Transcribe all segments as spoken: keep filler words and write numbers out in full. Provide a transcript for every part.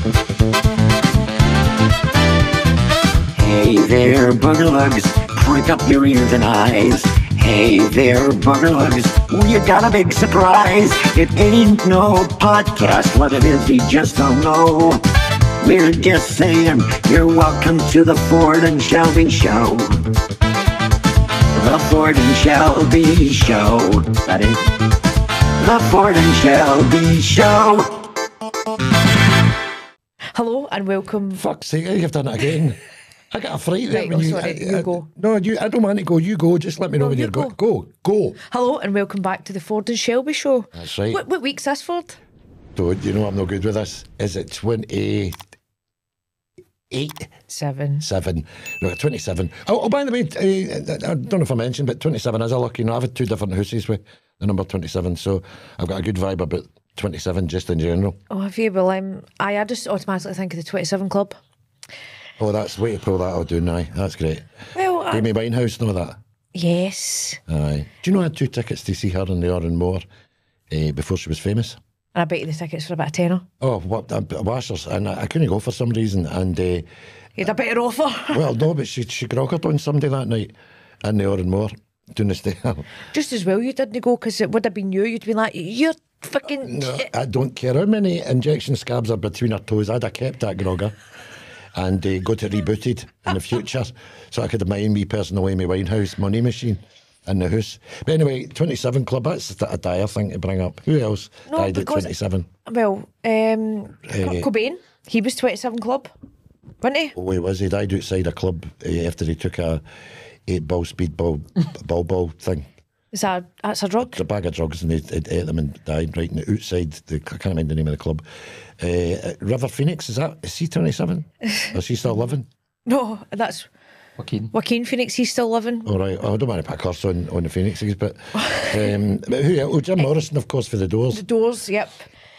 Hey there, boogerlugs, prick up your ears and eyes. Hey there, boogerlugs, you got a big surprise. It ain't no podcast, what it is you just don't know. We're just saying, you're welcome to the Ford and Shelby Show. The Ford and Shelby Show. That is the Ford and Shelby Show. Hello and welcome. Fuck's sake, you've done it again. I got a fright there Right, when oh, you. sorry, I, you I, go. No, you. I don't want to go. You go. Just let me know No, when you you're go. going. Go, go. Hello and welcome back to the Ford and Shelby Show. That's right. What, what week's this, Ford? Don't you know I'm no good with this? Is it twenty-eight? Seven. Seven. No, twenty-seven. Oh, oh by the way, uh, I don't know if I mentioned, but twenty-seven is a lucky number. I've had two different hooses with the number twenty-seven, so I've got a good vibe about twenty-seven just in general. Oh, have you? Well, I'm, I, I just automatically think of the twenty-seven Club. Oh, that's way to pull that out, doing aye. That's great. Well, I, Amy Winehouse, know that? yes. Aye. Do you know I had two tickets to see her in the Oran Moor uh, before she was famous? And I bet you the tickets for about a tenner. Oh, what uh, washers, and I, I couldn't go for some reason. And uh, You had a better offer. well, no, but she she grokkered on somebody that night in the Oran Moor doing the stair. Just as well you didn't go, because it would have been you. You'd been like, you're fucking. No, I don't care how many injection scabs are between her toes. I'd have kept that grogger and uh, got it rebooted in the future, so I could have my own wee personal Amy Winehouse money machine in the house. But anyway, twenty-seven Club. That's a dire thing to bring up. Who else No, died at because- twenty-seven? Well, um, Eh. Cobain, he was twenty-seven Club, wasn't he? Oh, where was he? Died outside a club uh, after he took a eight ball speed ball ball ball thing. Is that that's a drug? A bag of drugs, and he, he ate them and died right in the outside. The, I can't remember the name of the club. Uh, River Phoenix, is that? Is he twenty-seven? Or is he still living? No, that's Joaquin. Joaquin Phoenix. He's still living. All right. Oh, I don't want to put a curse on, on the Phoenixes, but, um, but who? Oh, Jim Morrison, of course, for the Doors. The Doors, yep.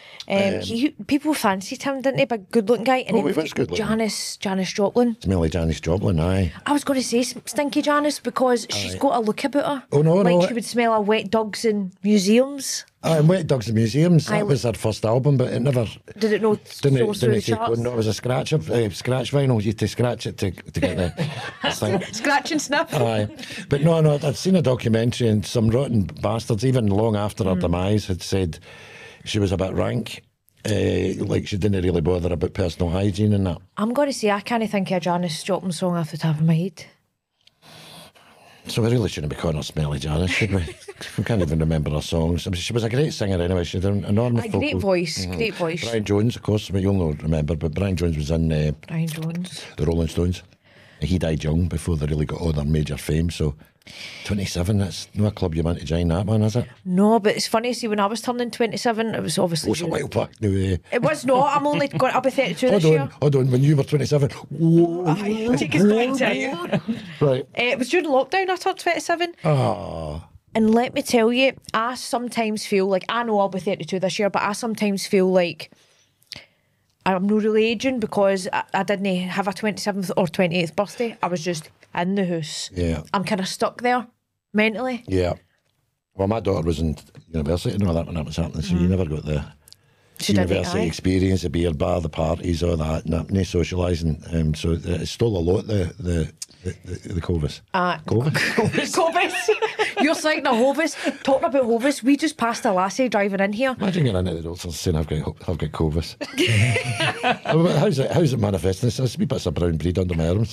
Um, he, people fancied him, didn't they? Big, good-looking guy. And Oh, then he was good-looking. Janice, Janice Joplin. Smelly Janis Joplin, aye. I was going to say Stinky Janice because she's got a look about her. Oh, no, like no. she would smell of wet dogs in museums. Aye, and Wet Dogs and Museums, that Aye. was her first album, but it never... Did it not Didn't go it, through didn't the it take charts? one? No, it was a scratch, of, uh, scratch vinyl. You had to scratch it to, to get the thing. Scratch and sniff. Aye. But no, no, I'd seen a documentary and some rotten bastards, even long after Hmm. her demise, had said she was a bit rank. Uh, like she didn't really bother about personal hygiene and that. I'm going to say I can't think of a Janice Joplin song off the top of my head. So we really shouldn't be calling her Smelly Janis, should we? We can't even remember her songs. I mean, she was a great singer anyway. She had an enormous A great vocal- voice, great voice. Brian Jones, of course, but you'll not remember, but Brian Jones was in uh, Brian Jones. the Rolling Stones. He died young before they really got all their major fame, so twenty-seven, that's no a club you want to join, that one, is it? No, but it's funny, see, when I was turning twenty-seven, it was obviously... Oh, it's a while back now. Uh, It was not, I'm only going, I'll be thirty-two hold this on, year. hold on, when you were twenty-seven. Aye, take us back to you. Right. Uh, it was during lockdown I turned twenty-seven. Oh, And let me tell you, I sometimes feel like, I know I'll be thirty-two this year, but I sometimes feel like I'm not really aging because I, I didn't have a twenty-seventh or twenty-eighth birthday. I was just in the house. yeah, I'm kind of stuck there mentally. yeah. Well, my daughter was in university and all that when that was happening, so you never got the She didn't, university aye. experience, the beer bar, the parties, all that, no, no socialising. Um, so it stole a lot, the the the, the, the Covis. Uh, Covis? Hovis. You're saying a Hovis. Talking about Hovis, we just passed a lassie driving in here. Imagine getting into the doctor saying I've got I've got Covis. how's it how's it manifesting? There's wee bits of brown breed under my arms.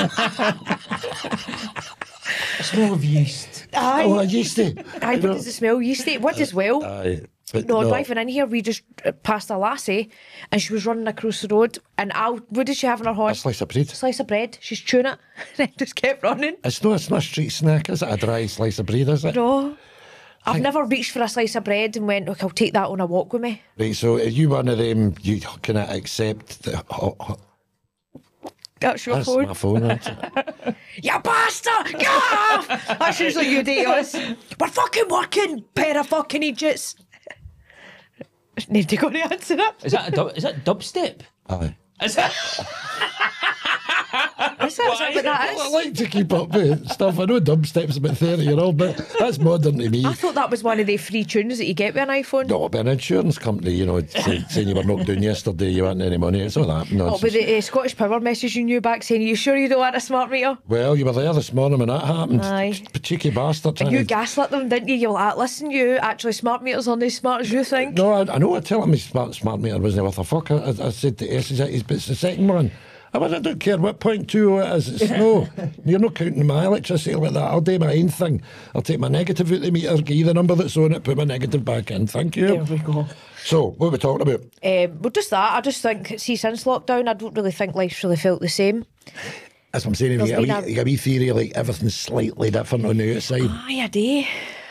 A smell of yeast. Aye. Oh, I used to. Aye, You but know? does it smell yeasty? What does well? Aye. But No, no, driving in here, we just uh, passed a lassie and she was running across the road. And I, what did she have in her a hand? slice of bread. Slice of bread. She's chewing it and just kept running. It's not, it's not a street snack, is it? A dry slice of bread, is it? No. I've never reached for a slice of bread and went, look, I'll take that on a walk with me. Right, so are you one of them, you kind of accept the... Oh, oh, That's your that's phone. my phone, isn't it? You bastard! Get off! That's usually you do to us. We're fucking working, pair of fucking idiots. Nobody going to answer it. Is that a dub, is that dubstep? Aye. Is that? Is that, is that that what that Well, I is? like to keep up with stuff. I know dubstep's about thirty year old, but that's modern to me. I thought that was one of the free tunes that you get with an iPhone. No, but an insurance company, you know, say, saying you were knocked down yesterday, you weren't any money. It's all that Oh, nonsense. with the uh, Scottish Power messaging you back saying, "Are you sure you don't want a smart meter?" Well, you were there this morning when that happened. Aye. Cheeky bastard. trying You to- gaslit them, didn't you? You're like, "Listen, you actually smart meters aren't as smart as you think." No, I, I know. I tell him his smart, smart meter wasn't worth a fuck. I, I said to S, but it's the second one. I went, I don't care what point two it is. It's no. You're not counting my electricity like that. I'll do my own thing. I'll take my negative out the meter, give you the number that's on it, put my negative back in. Thank you. There we go. So, what are we talking about? Um, well, just that. I just think, see, since lockdown, I don't really think life's really felt the same. That's what I'm saying. If you There's get a been wee, a- you get a wee theory like everything's slightly different on the outside. Aye, a day.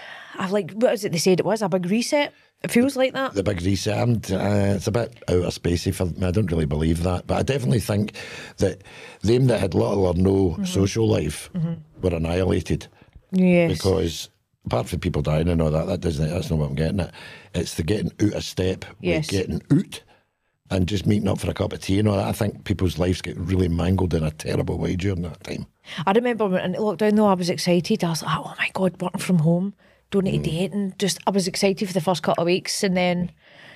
I like, what is it they said it was? A big reset? It feels like that. The big reset, and, uh, it's a bit outer spacey for me. I don't really believe that, but I definitely think that them that had little or no Mm-hmm. social life were annihilated. Yes. Because apart from people dying and all that, that doesn't. That's not what I'm getting at. It's the getting out of step Yes. with getting out and just meeting up for a cup of tea and all that. I think people's lives get really mangled in a terrible way during that time. I remember when into lockdown though, I was excited. I was like, oh my God, working from home, don't need to date. And just, I was excited for the first couple of weeks. And then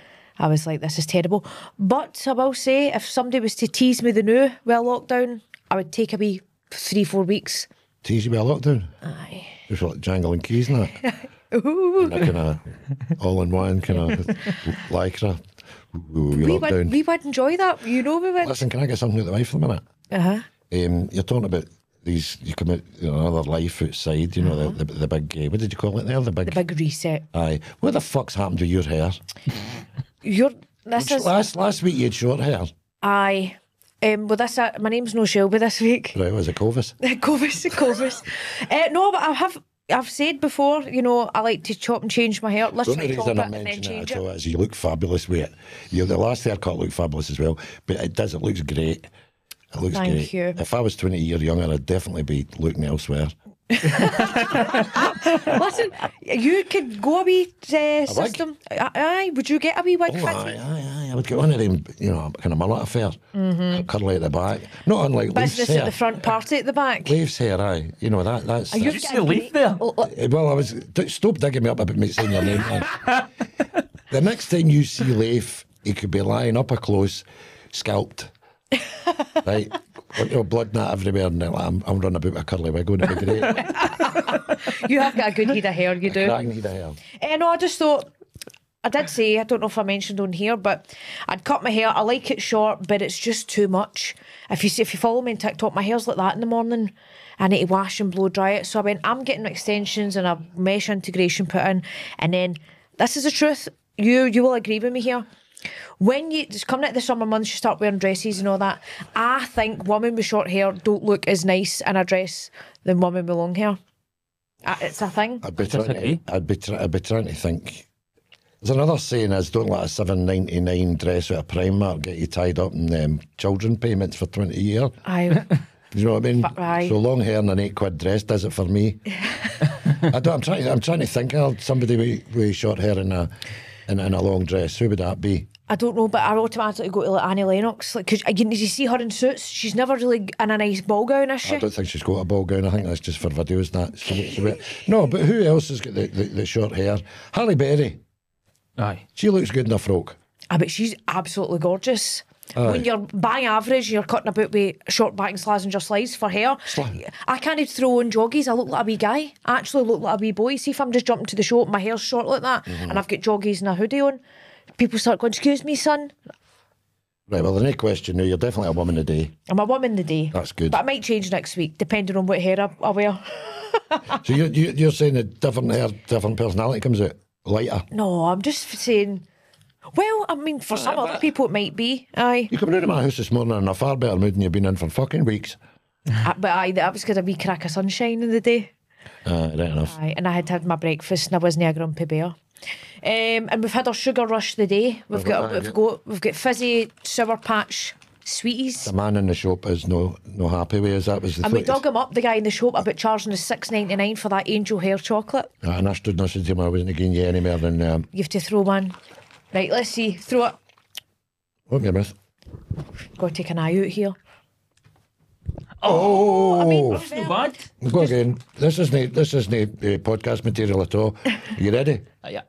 I was like, this is terrible. But I will say, if somebody was to tease me the new well lockdown, I would take a wee three, four weeks. Tease you with a lockdown. Aye. Just like jangling keys and that. And a kind of all-in-one kind of lycra. Ooh, we We lockdown. would, we would enjoy that. You know we would. Listen, can I get something out the way for a minute? Uh-huh. Um, you're talking about these, you come out, you know, another life outside, you know, the, the, the big, uh, what did you call it there? The big, The big reset. aye. What the fuck's happened to your hair? You're, this is, Last last week you had short hair. aye. Um, well, this, uh, my name's no Shelby this week. Right, was it Covis? Covis, Covis. uh, no, but I have, I've said before, you know, I like to chop and change my hair. The only Literally chop reason it I and then mention change it at all it. is you look fabulous with it. You, the last haircut looked fabulous as well, but it does, it looks great. It looks Thank great. you. If I was twenty years younger, I'd definitely be looking elsewhere. Listen, you could go a wee uh, system. Aye, aye, would you get a wee wig Oh, fit? aye, aye, aye. I would get one of them, you know, kind of mullet affair. Mm-hmm. Curly at the back. Not unlike Leaf's Business hair. at the front, party at the back. Leaf's hair, aye. You know, that, that's... Are you that's- see a leaf there? Oh, oh, Uh, Well, I was. d- Stop digging me up about me saying your name. man. The next time you see Leif, he could be lying up a close, scalped. Right? You know, blood not everywhere, and like, I'm, I'm running about with a curly wig on it. It'd be great. you have got a good head of hair, you do. Cracking head of hair. Eh, no, I just thought, I did say, I don't know if I mentioned on here, but I'd cut my hair. I like it short, but it's just too much. If you see, if you follow me on TikTok, my hair's like that in the morning. I need to wash and blow dry it. So I went, I'm getting extensions and a mesh integration put in. And then, this is the truth. You you will agree with me here. When you it's coming out the summer months, you start wearing dresses and all that. I think women with short hair don't look as nice in a dress than women with long hair. Uh, It's a thing. I'd be, trying Disagree. to, I'd, be try, I'd be trying to think. There's another saying is don't let a seven ninety nine dress out of Primark get you tied up in um, children payments for twenty years. I You know what I mean? aye. So long hair and an eight quid dress does it for me. I don't, I'm trying. I'm trying to think of somebody with, with short hair in a in, in a long dress. Who would that be? I don't know, but I automatically go to like Annie Lennox. Like, cause again, did you see her in suits? She's never really in a nice ball gown, is she? I don't think she's got a ball gown. I think that's just for videos. That she, she, no, but who else has got the, the, the short hair? Halle Berry. Aye. She looks good in a frock. I bet she's absolutely gorgeous. When you're by average, you're cutting about with short back and Slazenger slides for hair. Sli- I can't throw on joggies. I look like a wee guy. I actually look like a wee boy. See if I'm just jumping to the show, my hair's short like that, Mm-hmm. and I've got joggies and a hoodie on. People start going, "Excuse me, son." Right. Well, the next question now. You're definitely a woman today. I'm a woman the day. That's good. But I might change next week, depending on what hair I, I wear. So you're you, you're saying that different hair, different personality comes out lighter. No, I'm just saying. Well, I mean, for some other people, it might be. Aye. You come out of my house this morning in a far better mood than you've been in for fucking weeks. Uh, but aye, that was because a wee crack of sunshine in the day. Uh, right enough. Aye, and I had had my breakfast and I wasn't a grumpy bear. Um, and we've had our sugar rush the day. We've got aye, we've got we've got fizzy sour patch sweeties. The man in the shop is no no happy with us. That was the And we thought. dug him up, the guy in the shop, about charging us six ninety nine for that angel hair chocolate. Uh, and I stood and listened to him. I wasn't giving you any more than um, You have to throw one. Right, let's see. Throw it. what give myth. Got to take an eye out here. Oh, I mean, That's not bad. go again. This isn't this isn't uh, podcast material at all. Are you ready? Uh, yeah.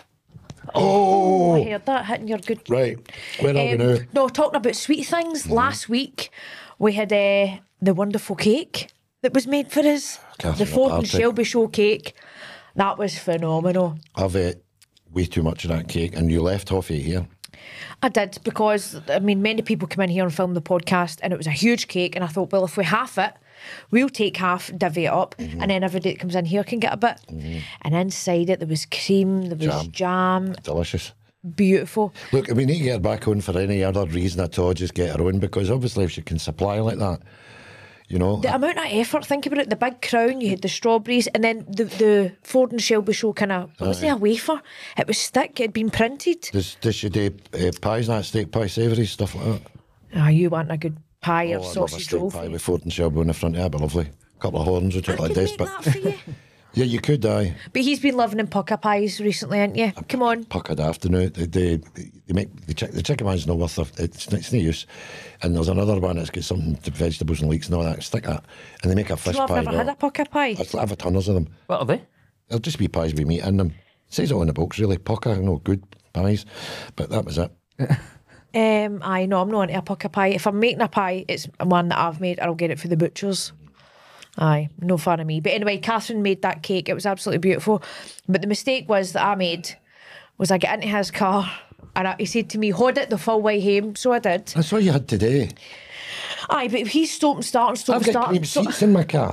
Oh, I heard that hitting your good. right. Where are we Um, now? no, talking about sweet things. Last week we had uh, the wonderful cake that was made for us. Catherine the Ford and Party. Shelby show cake. That was phenomenal. I've ate way too much of that cake, and you left half of it here. I did because, I mean, many people come in here and film the podcast and it was a huge cake and I thought, well, if we half it, we'll take half, divvy it up, Mm-hmm. and then everybody that comes in here can get a bit. And inside it, there was cream, there was Jam. jam, Delicious. beautiful. Look, if we need to get her back on for any other reason at all, just get her on, because obviously if she can supply like that, you know. The amount of effort, think about it, the big crown, you had the strawberries, and then the, the Ford and Shelby show kind of, what was it, a wafer? It was thick, it had been printed. Does, does she do uh, pies, that steak pie, savoury, stuff like that? Ah, you want a good pie or Oh, I'd love a sausage steak roll. pie with Ford and Shelby on the front. Yeah, that'd be lovely. A couple of horns with I it like could this, make but that for you. yeah, you could, aye. But he's been living in pucker pies recently, hasn't you? Come on. Puckered afternoon. They, they, they make the, chick, the chicken one's no worth of it's, it's no use. And there's another one that's got some vegetables and leeks and all that. Stick that, and they make a fish No, I've pie. never had no. a pucker pie. I've I've had tons of them. What are they? They'll just be pies with meat in them. It says it on the box, really. Pucker, no good pies, but that was it. Um, I know I'm not into a pucker pie. If I'm making a pie, it's one that I've made, or I'll get it for the butchers. Aye, no fun of me. But anyway, Catherine made that cake. It was absolutely beautiful. But the mistake was that I made was I get into his car and I, he said to me, "Hold it the full way home." So I did. That's what you had today. Aye, but if he's stop and start and stop I've and got start, cream so- seats in my car,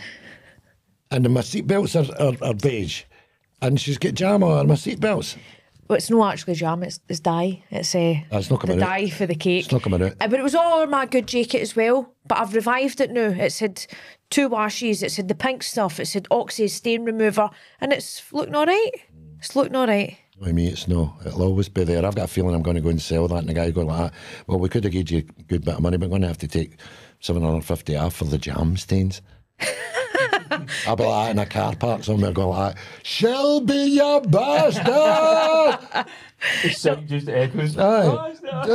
and my seat belts are, are, are beige, and she's got jam on my seat belts. well, it's not actually jam. It's, it's dye. It's uh, That's not the coming out. dye for the cake. It's not coming out. Uh, But it was all my good jacket as well. But I've revived it now. It's had two washes. It's had the pink stuff. It's had Oxy stain remover, and it's looking all right. It's looking all right. I mean, it's no. It'll always be there. I've got a feeling I'm going to go and sell that, and the guy going like that. Well, we could have given you a good bit of money, but we're going to have to take seven hundred fifty off for the jam stains. I'll be like that in a car park somewhere, going like that. Shelby, you bastard! The sound just echoes. Aye.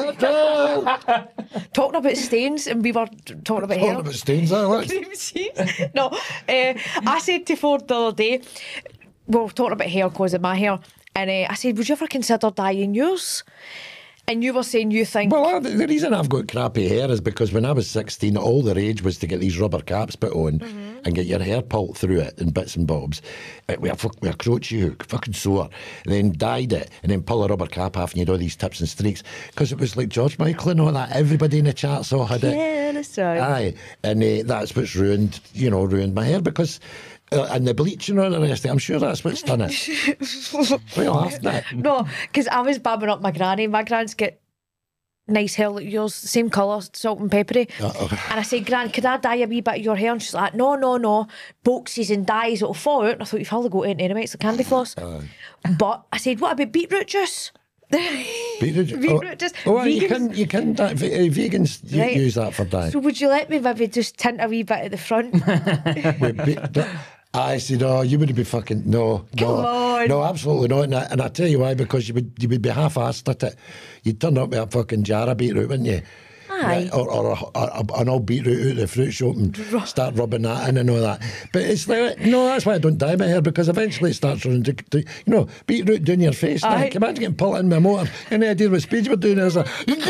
Talking about stains, and we were talking about hair. Talking about stains, aye, look. no, uh, I said to Ford the other day, we were talking about hair because of my hair, and uh, I said, would you ever consider dyeing yours? And you were saying you think, Well, the the reason I've got crappy hair is because when I was sixteen, all the rage was to get these rubber caps put on and get your hair pulled through it in bits and bobs uh, with a, fuck- with a crotchet hook, fucking sore, and then dyed it, and then pull a rubber cap off and you'd all these tips and streaks. Because it was like George Michael and all that. Everybody in the charts all had it. yeah, that's right. Aye, and uh, that's what's ruined, you know, ruined my hair because. Uh, and the bleaching and all the rest of it, I'm sure that's what's done it. What are you laughing at? No, because I was babbing up my granny. My gran's get nice hair like yours, same colour, salt and peppery. Uh-oh. And I said, Gran, could I dye a wee bit of your hair? And she's like, no, no, no. Boxes and dyes, it'll fall out. And I thought, you've hardly got it anyway, it's like candy floss. But I said, what about beetroot juice? Beetroot, Beetroot juice. Oh, well, you Vegans- can, you can, dye- ve- uh, vegans u- Right. use that for dye. So would you let me maybe just tint a wee bit at the front? With be- d- I said, oh, you would be fucking no, Come no, on. no, absolutely not. And I, and I tell you why, because you would you would be half-assed at it. You'd turn up with a fucking jar of beetroot, wouldn't you? Aye. Or, or a, a, an old beetroot out of the fruit shop and start rubbing that in and all that. But it's like, no, that's why I don't dye my hair, because eventually it starts running to, to you know, beetroot down your face. Now, Aye. can you imagine getting pulled in my motor? And the idea what speed we're doing is like,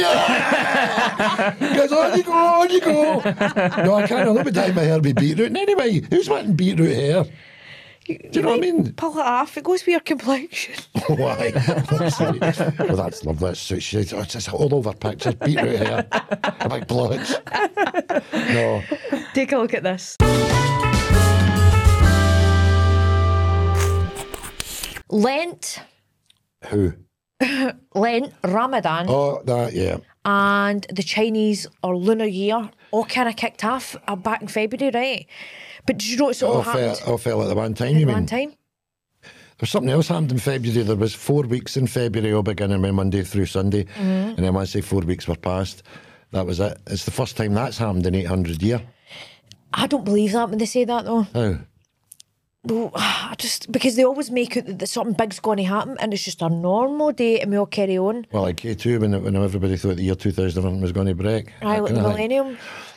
goes, on you go, on you go. No, I can't. I'll not be dyeing my hair with beetroot. And anyway, who's wanting beetroot hair? Do you know what I mean? Pull it off, it goes with your complexion. Why? Well, that's lovely. That's so shit. Oh, it's just all over pictures. Beetroot hair. A big blotch. No. Take a look at this. Lent, Who? Lent, Ramadan, Oh, that, yeah. and the Chinese or Lunar Year all kind of kicked off uh, back in February, right? But did you notice it all All fell, happened all fell at the one time, you at one mean? time? There's something else happened in February. There was four weeks in February, all beginning with Monday through Sunday. Mm-hmm. And then once they four weeks were passed, that was it. It's the first time that's happened in eight hundred years. I don't believe that when they say that though. How? Well, I just because they always make it that something big's going to happen and it's just a normal day and we all carry on. Well, like K two, when, when everybody thought the year two thousand was going to break. Right, that like the kinda thing. millennium.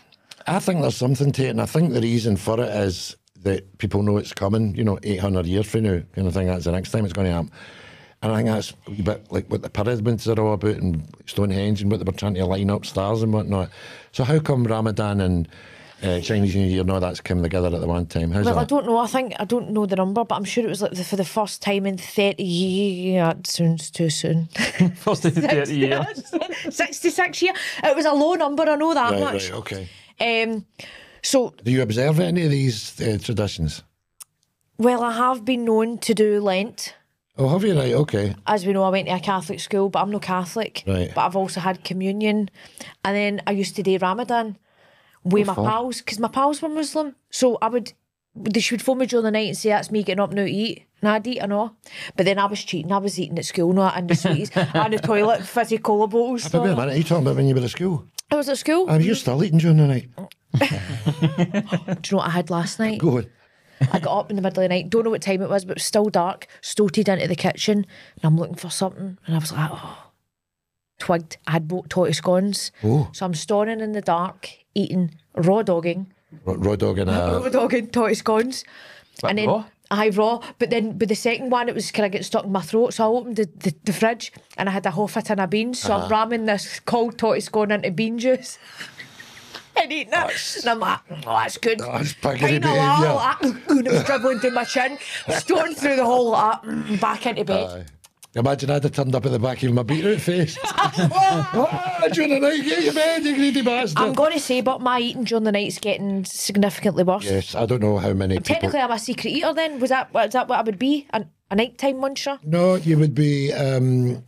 I think there's something to it, and I think the reason for it is that people know it's coming, you know, eight hundred years from now, kind of thing. That's the next time it's going to happen. And I think that's a wee bit like what the pyramids are all about and Stonehenge and what they were trying to line up stars and whatnot. So how come Ramadan and uh, Chinese New Year and all that's come together at the one time? How's Well, that? I don't know. I think I don't know the number, but I'm sure it was like the, for the first time in thirty years. Yeah, it sounds too soon. First in thirty years. sixty-six year. It was a low number. I know that Right, much. right, okay. Um, so Do you observe any of these uh, traditions? well, I have been known to do Lent. Oh, have you? Right, okay. As we know, I went to a Catholic school, but I'm no Catholic. Right. But I've also had communion, and then I used to do Ramadan with my for? pals because my pals were Muslim. So I would, they should phone me during the night and say that's me getting up now to eat, and I'd eat and all. But then I was cheating. I was eating at school, not in the sweeties, and the toilet, fizzy cola bottles. But wait a minute, are you talking about when you were at school? I was at school. I was you still eating during the night? Do you know what I had last night? Go on. I got up in the middle of the night, don't know what time it was, but it was still dark, stoated into the kitchen, and I'm looking for something, and I was like, oh, twigged. I had both tortoise scones. Oh. So I'm stoning in the dark, eating raw dogging, Raw, raw dog and a... raw dogging tortoise scones. What, and then, raw? I raw, but then with the second one, it was kind of getting stuck in my throat, so I opened the, the, the fridge, and I had a whole fit in a beans, so Uh-huh. I'm ramming this cold tortoise scone into bean juice. And eating it. And I'm like, oh, that's good. That's piggery Kind of like, behaviour. like, and it was dribbling through my chin, stormed through the whole like, that, back into bed. Aye. Imagine I'd have turned up at the back of my beetroot face. Ah, during the night, get your bed, you greedy bastard. I'm going to say, but my eating during the night's getting significantly worse. Yes, I don't know how many people... Technically, I'm a secret eater then. Was that, was that what I would be? A, a nighttime muncher? No, you would be um,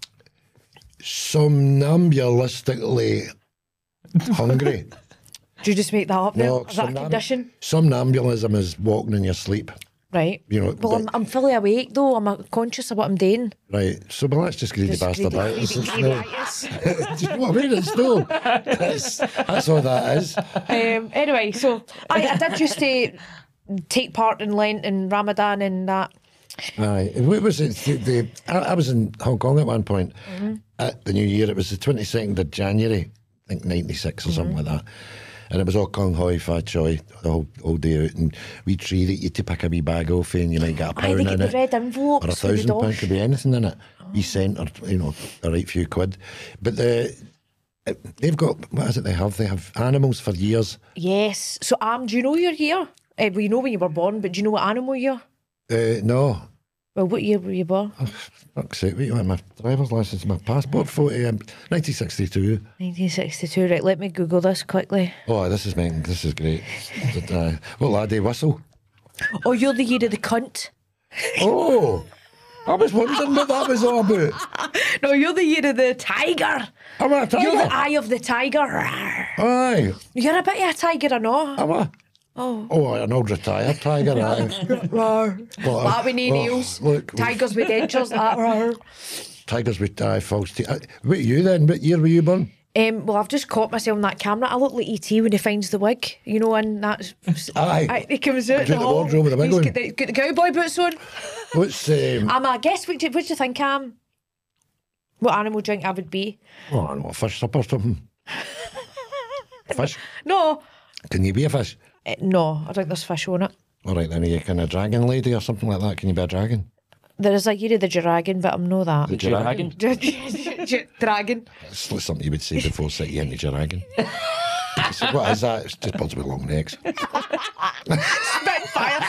somnambulistically hungry. Do you just make that up now? No, Is that a somnam- condition? Somnambulism is walking in your sleep. Right. You know, Well, I'm, but- I'm fully awake though. I'm uh, conscious of what I'm doing. Right, so well, that's just greedy Just bastard. greedy- That is. greedy- It's greedy no- itis. Do you know what I mean? It's no. That's, that's all that is. Um, anyway, so I, I did used to take part in Lent and Ramadan and that. Aye. What was it? The, the, I, I was in Hong Kong at one point at the New Year. It was the twenty-second of January, I think ninety-six or something like that. And it was all Kong Hoi, Fa Choi, the whole, whole day out. And we tree that you had to pick a wee bag off and you might get a Aye, pound they get in the it. red envelopes Or a with the thousand pound, dosh. could be anything in it. Wee cent or, you know, a right few quid. But the, they've got, what is it they have? They have animals for years. Yes. So, um, do you know your year? Uh, well, you know when you were born, but do you know what animal year? Uh, no. Well, what year were you born? Fuck's sake, wait, my driver's licence, my passport photo, um, nineteen sixty-two. nineteen sixty-two. Right, let me Google this quickly. Oh, this is meant, this is great. uh, what laddie whistle? Oh, you're the year of the cunt. Oh, I was wondering what that was all about. No, you're the year of the tiger. Am I a You're the tiger? eye of the tiger. Rawr. Aye, You're a bit of a tiger, I know. am I? Oh. Oh, an old retired tiger, aye. Rawr. Well, That with no well, nails. look, Tigers with dentures. That. Rawr. Tigers with uh, false teeth. Uh, what you then? What year were you born? Um, well, I've just caught myself on that camera. I look like E T when he finds the wig, you know, and that's. Aye. He comes out. Comes out the hall, wardrobe with the wig he's on. got the, got the cowboy boots on. What's, um, I'm a guess. What do, what do you think I am? What animal drink I would be? oh, I don't know, a fish supper or something. Fish? No. Can you be a fish? Uh, no, I think there's fish on it. All right, then, are you kind of dragon lady or something like that? Can you be a dragon? There is a year of the dragon, but I'm no that. The Dragon. Dragon. It's like something you would say before city into dragon. So what is that? It's just birds with long necks. Spitfire.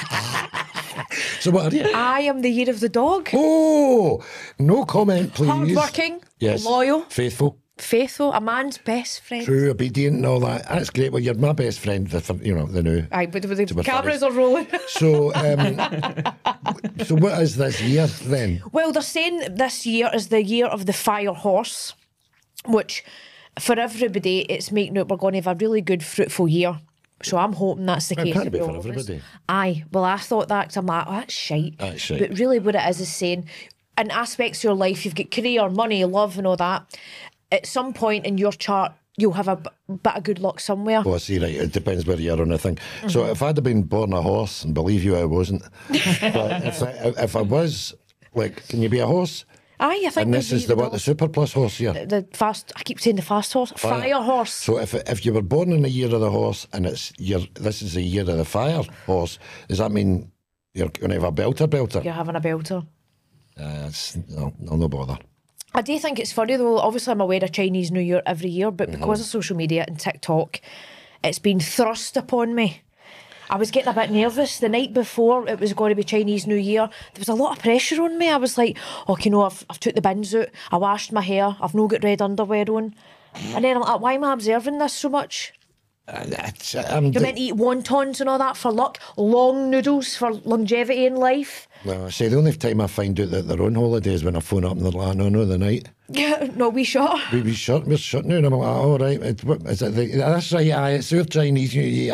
So what are you? I am the year of the dog. Oh, no comment, please. Hardworking. Yes. Loyal. Faithful. Faithful. A man's best friend. True, obedient and all that. That's great. Well, you're my best friend, the, you know, the new. Aye, but the To be cameras fair. are rolling. So, um, so what is this year then? Well, they're saying this year is the year of the fire horse, which for everybody, it's making out we're going to have a really good, fruitful year. So I'm hoping that's the It case. can't be with for all of us. everybody. Aye, well, I thought that because I'm like, oh, that's shite. That's shite. But really, what it is is saying, in aspects of your life, you've got career, money, love, and all that. At some point in your chart, you'll have a b- bit of good luck somewhere. Oh, I see, right. It depends where you are on the thing. Mm-hmm. So if I'd have been born a horse, and believe you, I wasn't. But if I, if I was, like, can you be a horse? Aye, I think And this maybe is the we what, the will. Super Plus horse here? The, the fast, I keep saying the fast horse, Fire. fire horse. So if if you were born in the year of the horse and it's year, this is the year of the fire horse, does that mean you're going to have a belter belter? You're having a belter. Uh, it's, no, no, no bother. I do think it's funny though. Obviously, I'm aware of Chinese New Year every year, but because Mm-hmm. of social media and TikTok, it's been thrust upon me. I was getting a bit nervous the night before it was going to be Chinese New Year. There was a lot of pressure on me. I was like, "Oh, you know, I've I've took the bins out. I washed my hair. I've no got red underwear on." And then I'm like, "Why am I observing this so much?" Uh, it's, um, You're meant to eat wontons and all that for luck. Long noodles for longevity in life. well, I say the only time I find out that they're on holiday is when I phone up and they're like, no, no, the night. Yeah, no, we shot. We we shut, we're shut now. And I'm like, all right, it, what, is it the, that's right, aye, it's your Chinese New Year.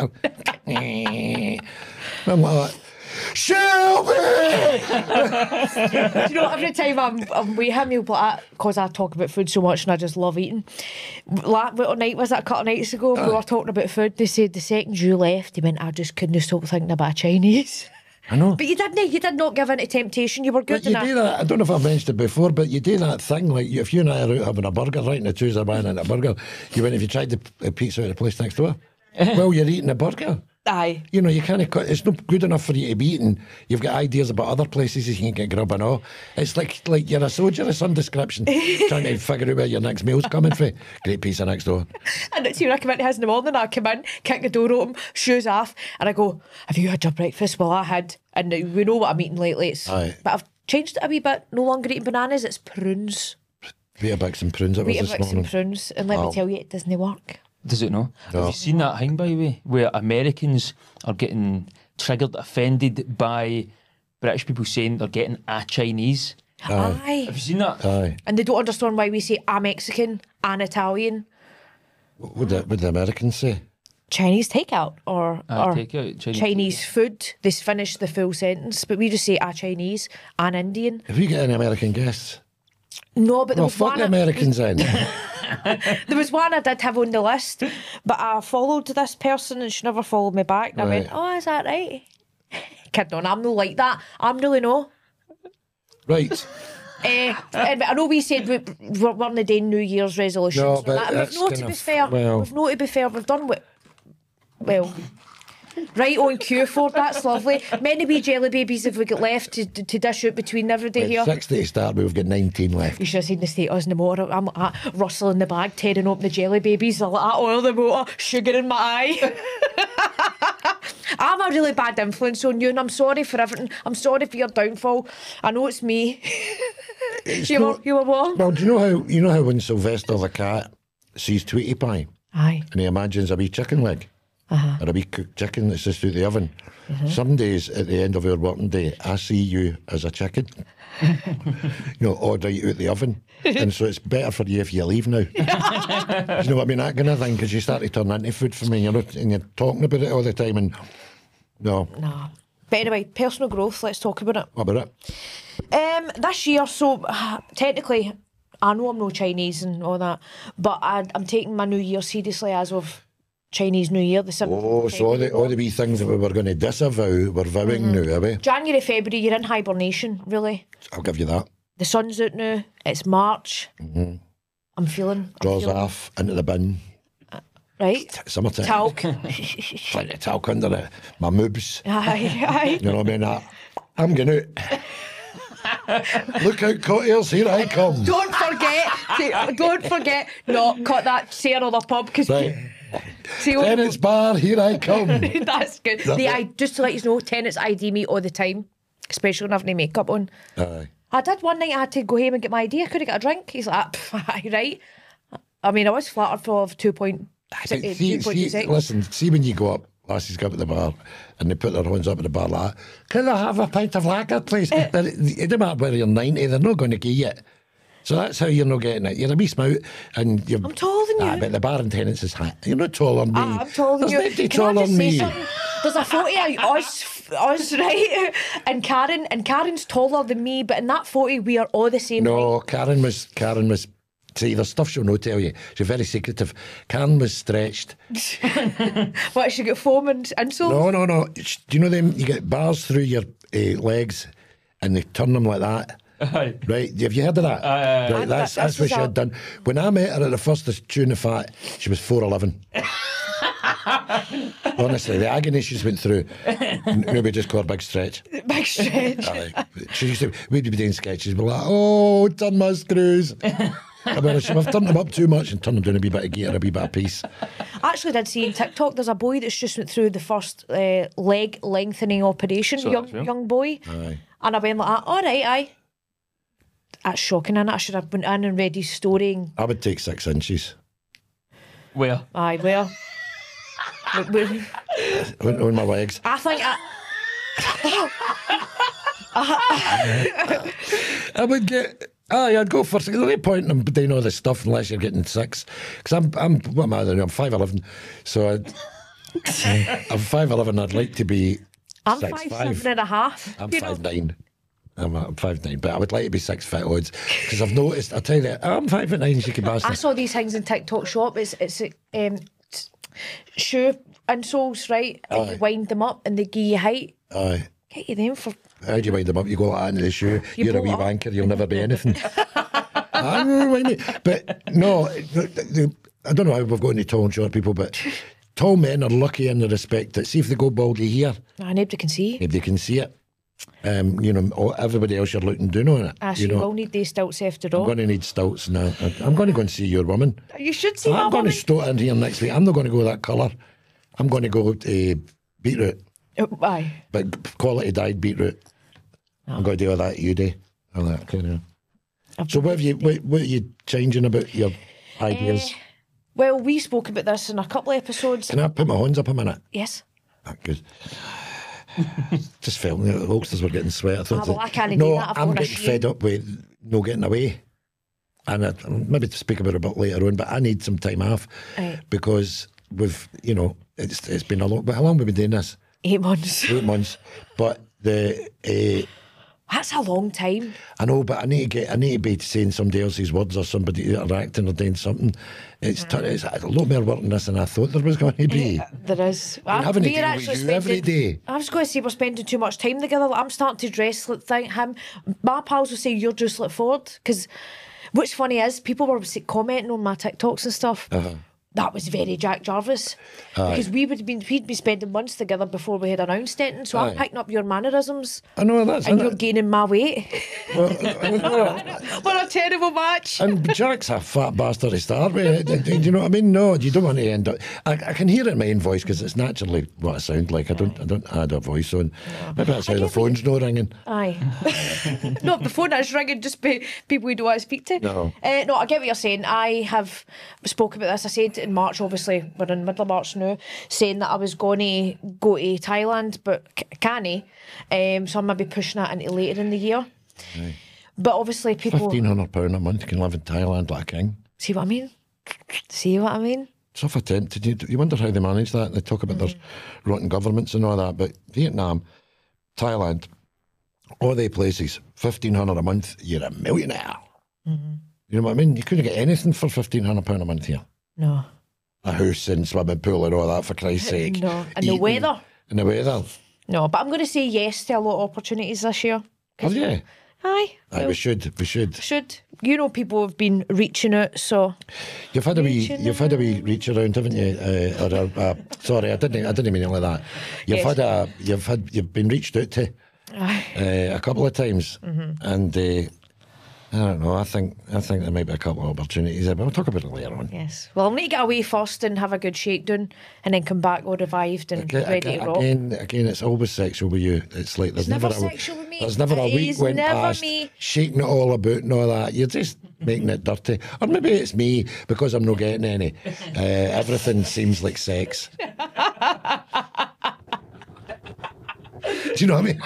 And I'm like, Shelby! Do you know, every time I'm, I'm with him, he'll be like, because I talk about food so much and I just love eating. La- What night was that a couple of nights ago? We were talking about food. They said the second you left, he went, I just couldn't stop thinking about Chinese. I know. But you didn't, you did not give in to temptation. You were good But you in do it. that. I don't know if I've mentioned it before, but you do that thing like if you and I are out having a burger, right, and the Tuesday buying a burger, you went if you tried the p- pizza at the place next door. Well, you're eating a burger. Aye. You know, you can't. cut- It's not good enough for you to be eating. You've got ideas about other places you can get grub and all. It's like like you're a soldier of some description, trying to figure out where your next meal's coming from. Great pizza next door. And it's when I come into his in the morning, I come in, kick the door open, shoes off, and I go, have you had your breakfast? Well, I had. And we know what I'm eating lately. It's, Aye. but I've changed it a wee bit. No longer eating bananas, it's prunes. Weetabix and prunes it was this Weetabix morning. and prunes. And let Wow. me tell you, it doesn't work. Does it no? No. Have you seen that thing, by the way, where Americans are getting triggered, offended by British people saying they're getting a Chinese? Aye. Have you seen that? Aye. And they don't understand why we say a Mexican, an Italian, What would the, would the Americans say? Chinese takeout, or, Ah, or takeout, Chinese Chinese food. They finish the full sentence, but we just say a Chinese, an Indian. Have you got any American guests? No, but there Well, was fuck one. the Americans in. There was one I did have on the list, but I followed this person and she never followed me back. And I went, Right. "Oh, is that right?" Kidding on, I'm no like that. I'm really no. Right. Eh, and I know we said we, we're we're not doing New Year's resolutions. No, and but that. that's We've not to kind be of- fair. well- We've not to be fair. We've done what. Well, right on cue for that's lovely. Many wee jelly babies have we got left to, to, to dish out between everybody Right, here. sixty to start, but we've got nineteen left. You should have seen the status in the motor. I'm like that, rustling the bag, tearing up the jelly babies. I'm like that, oil the motor, sugar in my eye. I'm a really bad influence on you, and I'm sorry for everything. I'm sorry for your downfall. I know it's me. you, were, not- you were wrong. Well, do you know how you know how when Sylvester the cat sees Tweety Pie Aye. and he imagines a wee chicken leg Uh-huh. or a wee cooked chicken that's just out the oven? Some days at the end of our working day, I see you as a chicken. You know, all right out the oven. And so it's better for you if you leave now. You know what I mean? That kind of thing, because you start to turn into food for me, and you're, not, and you're talking about it all the time. And no, Nah. But anyway, personal growth, let's talk about it. what about it? Um, this year, so uh, technically, I know I'm no Chinese and all that, but I, I'm taking my New Year seriously as of Chinese New Year, the seventh. Oh, so all the, all the wee things that we were going to disavow, we're vowing now, are we? January, February, you're in hibernation, really. I'll give you that. The sun's out now. It's March. I'm feeling. I'm Draws feeling- off into the bin. Right. Summertime. Talc. Plenty of talc under it. My moobs. Aye, aye. You know what I mean? I, I'm going out. Look out, cocktails, here I come. Don't forget. to- don't forget. No, cut that. Say another pub because. Right. See, Tenants bar, here I come. that's good. That The, it? I, just to let you know, tenants I D me all the time, especially when I have no makeup on. Aye. I did one night. I had to go home and get my I D. I couldn't get a drink. He's like, "Aye, right." I mean, I was flattered for two point See, see, see, listen, see when you go up, lassies go up at the bar and they put their hands up at the bar like, can I have a pint of lager, please? Eh. But it, it doesn't matter whether you're ninety, they're not going to give you it. So that's how you're not getting it. You're a wee smout and you're... I'm taller than Ah, you. but the bar attendants is high. You're not taller than me. Ah, I'm taller than There's you. nobody Can I taller just than say me. something? There's a photo of us, us, right? And Karen, and Karen's taller than me, but in that photo we are all the same height. No, Karen was, Karen was... See, there's stuff she'll not tell you. She's very secretive. Karen was stretched. What, she got foam and insoles? No, no, no. Sh- Do you know them? You get bars through your uh, legs and they turn them like that. Aye. Right, have you heard of that? Aye. Right, And that's, that- that's this what is she a- had done. When I met her at the first tune of Fat, she was four eleven. Honestly, the agony she's went through, n- nobody just called her Big Stretch. Big stretch. Aye. She used to, we'd be doing sketches, we'd be like, oh, turn my screws. I mean, she would have turned them up too much and turned them down a wee bit of gear, a wee bit of piece. I actually did see in TikTok there's a boy that's just went through the first uh, leg lengthening operation, So young that's real. young boy. Aye. And I went like, all right, aye. That's shocking, and I should have went in and read his story. And, I would take six inches Where? aye, well, but we- on, on my legs. I think I, I would get. Aye, I'd go for six. There's no point in doing all this stuff unless you're getting six. Because I'm, I'm, what am I doing? I'm five eleven. So I'd, I'm five eleven. I'd like to be I'm six five, five. seven and a half. I'm you know. five nine. I'm, I'm five nine, but I would like to be six foot odds because I've noticed. I tell you, that I'm five foot nine. Cheeky I bastard. saw these things in TikTok shop. It's it's um, shoe insoles, right? And you Aye. wind them up and they give you height. Aye. Get you them for How do you wind them up? You go like that into the shoe. You You are a pull wee it up. wanker. You'll never be anything. I don't know, wind it. But no, the, the, I don't know how we've got any tall and short people, but tall men are lucky in the respect that see if they go baldy here, ah, nobody can see. if they can see it. Um, you know, all, everybody else you're looking down on it. Ah, so you you know, will need these stilts after I'm all. going to need stouts now. I'm going to go and see your woman. You should see my I'm going woman. to stoat in here next week. I'm not going to go that colour. I'm going to go uh, beetroot, Oh, aye. but quality dyed beetroot. I'm going to do all that you do. All that kind of. So what have you? What, what are you changing about your ideas? Eh, well, we spoke about this in a couple of episodes. Can I put my hands up a minute? Yes. Ah, good. Just felt the Hulksters were getting sweat. I thought Ah, well, that- I can't do no, that. I've I'm got a getting shame. fed up with no getting away. And I, maybe to speak about it a bit later on, but I need some time off Right. because we've, you know, it's it's been a long. But how long have we been doing this? Eight months. Eight months. But the uh, That's a long time. I know, but I need to get. I need to be saying somebody else's words or somebody interacting or doing something. It's, t- it's a lot more work than this than I thought there was going to be. There is. I'm having to we're deal with actually you every spending- day. I was going to say we're spending too much time together. Like, I'm starting to dress like think him. My pals will say you're just like Ford because what's funny is people were say- commenting on my TikToks and stuff. Uh-huh. That was very Jack Jarvis because we would be we'd be spending months together before we had announced it, and so Aye. I'm picking up your mannerisms I know that's. and innit? you're gaining my weight. Well, well, What a terrible match! and Jack's a fat bastard to start with. Do do you know what I mean? No, you don't want to end up. I, I can hear it in my own voice because it's naturally what I sound like. I don't. I don't add a voice on. Maybe that's how the phone's no ringing. Aye. No, the phone is ringing, just be people we don't want to speak to. No. Uh, no, I get what you're saying. I have spoke about this. I said in March, obviously, we're in middle of March now, saying that I was going to go to Thailand, but c- can't. Um, so I might be pushing that into later in the year. But obviously, people. Fifteen hundred pound a month, you can live in Thailand like a king. See what I mean? See what I mean? Tough attempt. Did you, you wonder how they manage that? They talk about their rotten governments and all that, but Vietnam, Thailand, all they places, fifteen hundred a month, you're a millionaire. You know what I mean? You couldn't get anything for fifteen hundred pound a month here. No. A house and swimming pool and all that, for Christ's sake. No. And the Eating weather. And the weather. No, but I'm going to say yes to a lot of opportunities this year. Oh, yeah. Aye. Aye, well, we should. We should. should. You know, people have been reaching out, so. You've had a wee, Reaching you've had a wee reach around, haven't you? Uh, or a, uh, sorry, I didn't, I didn't mean it like that. You've Yes. had a, you've had, you've been reached out to Aye. uh, a couple of times, Mm-hmm. and uh, I don't know. I think, I think there might be a couple of opportunities there, but we'll talk about it later on. Yes. Well, I'll need to get away first and have a good shakedown and then come back all revived and Again, ready to rock. again, again, it's always sexual with you. It's like there's It's never never, a, sexual with me. There's never a It week is went never past me. shaking it all about and all that. You're just making it dirty, or maybe it's me because I'm not getting any. Uh, everything seems like sex. Do you know what I mean?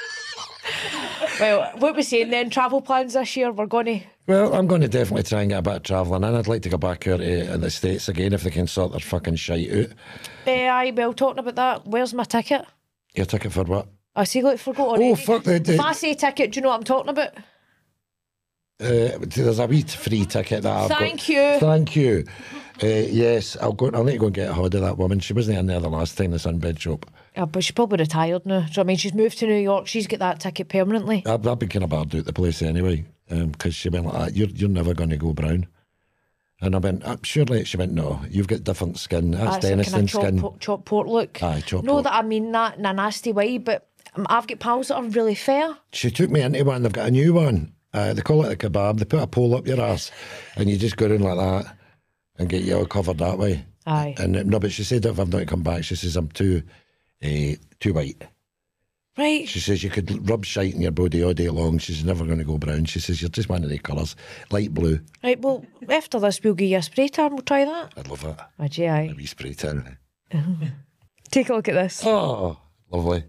Well, what we're saying then, travel plans this year, we're going to. Well, I'm going to definitely try and get a bit of travelling in. I'd like to go back out to the States again if they can sort their fucking shite out. Uh, aye, well, talking about that, where's my ticket? Your ticket for what? I see, look, forgot already. Oh, fuck the- the- If I say ticket, do you know what I'm talking about? Uh, there's a wee free ticket that I've got. Thank you. Thank you. Uh, yes, I'll go. I'll need to go and get a hold of that woman. She wasn't in there the last time. The sunbed shop. Yeah, but she's probably retired now. So I mean, she's moved to New York. She's got that ticket permanently. I've, I've been kind of barred out the place anyway, because um, she went like that, you're, you're never going to go brown. And I went, uh, surely, she went, no, you've got different skin. That's That's a kind Denniston of chop, skin. po- chop port look. Aye, chop No, port. that I mean that in a nasty way, but um, I've got pals that are really fair. She took me into one, they've got a new one. Uh, they call it a kebab. They put a pole up your ass and you just go in like that and get you all covered that way. Aye. And uh, no, but she said if I'm not to come back, she says I'm too, uh, too white. Right. She says you could rub shite in your body all day long. She's never going to go brown. She says you're just one of the colours, light blue. Right, well, after this, we'll give you a spray tan. We'll try that. I'd love it. Would you, aye? A wee spray tan. Take a look at this. Oh, lovely.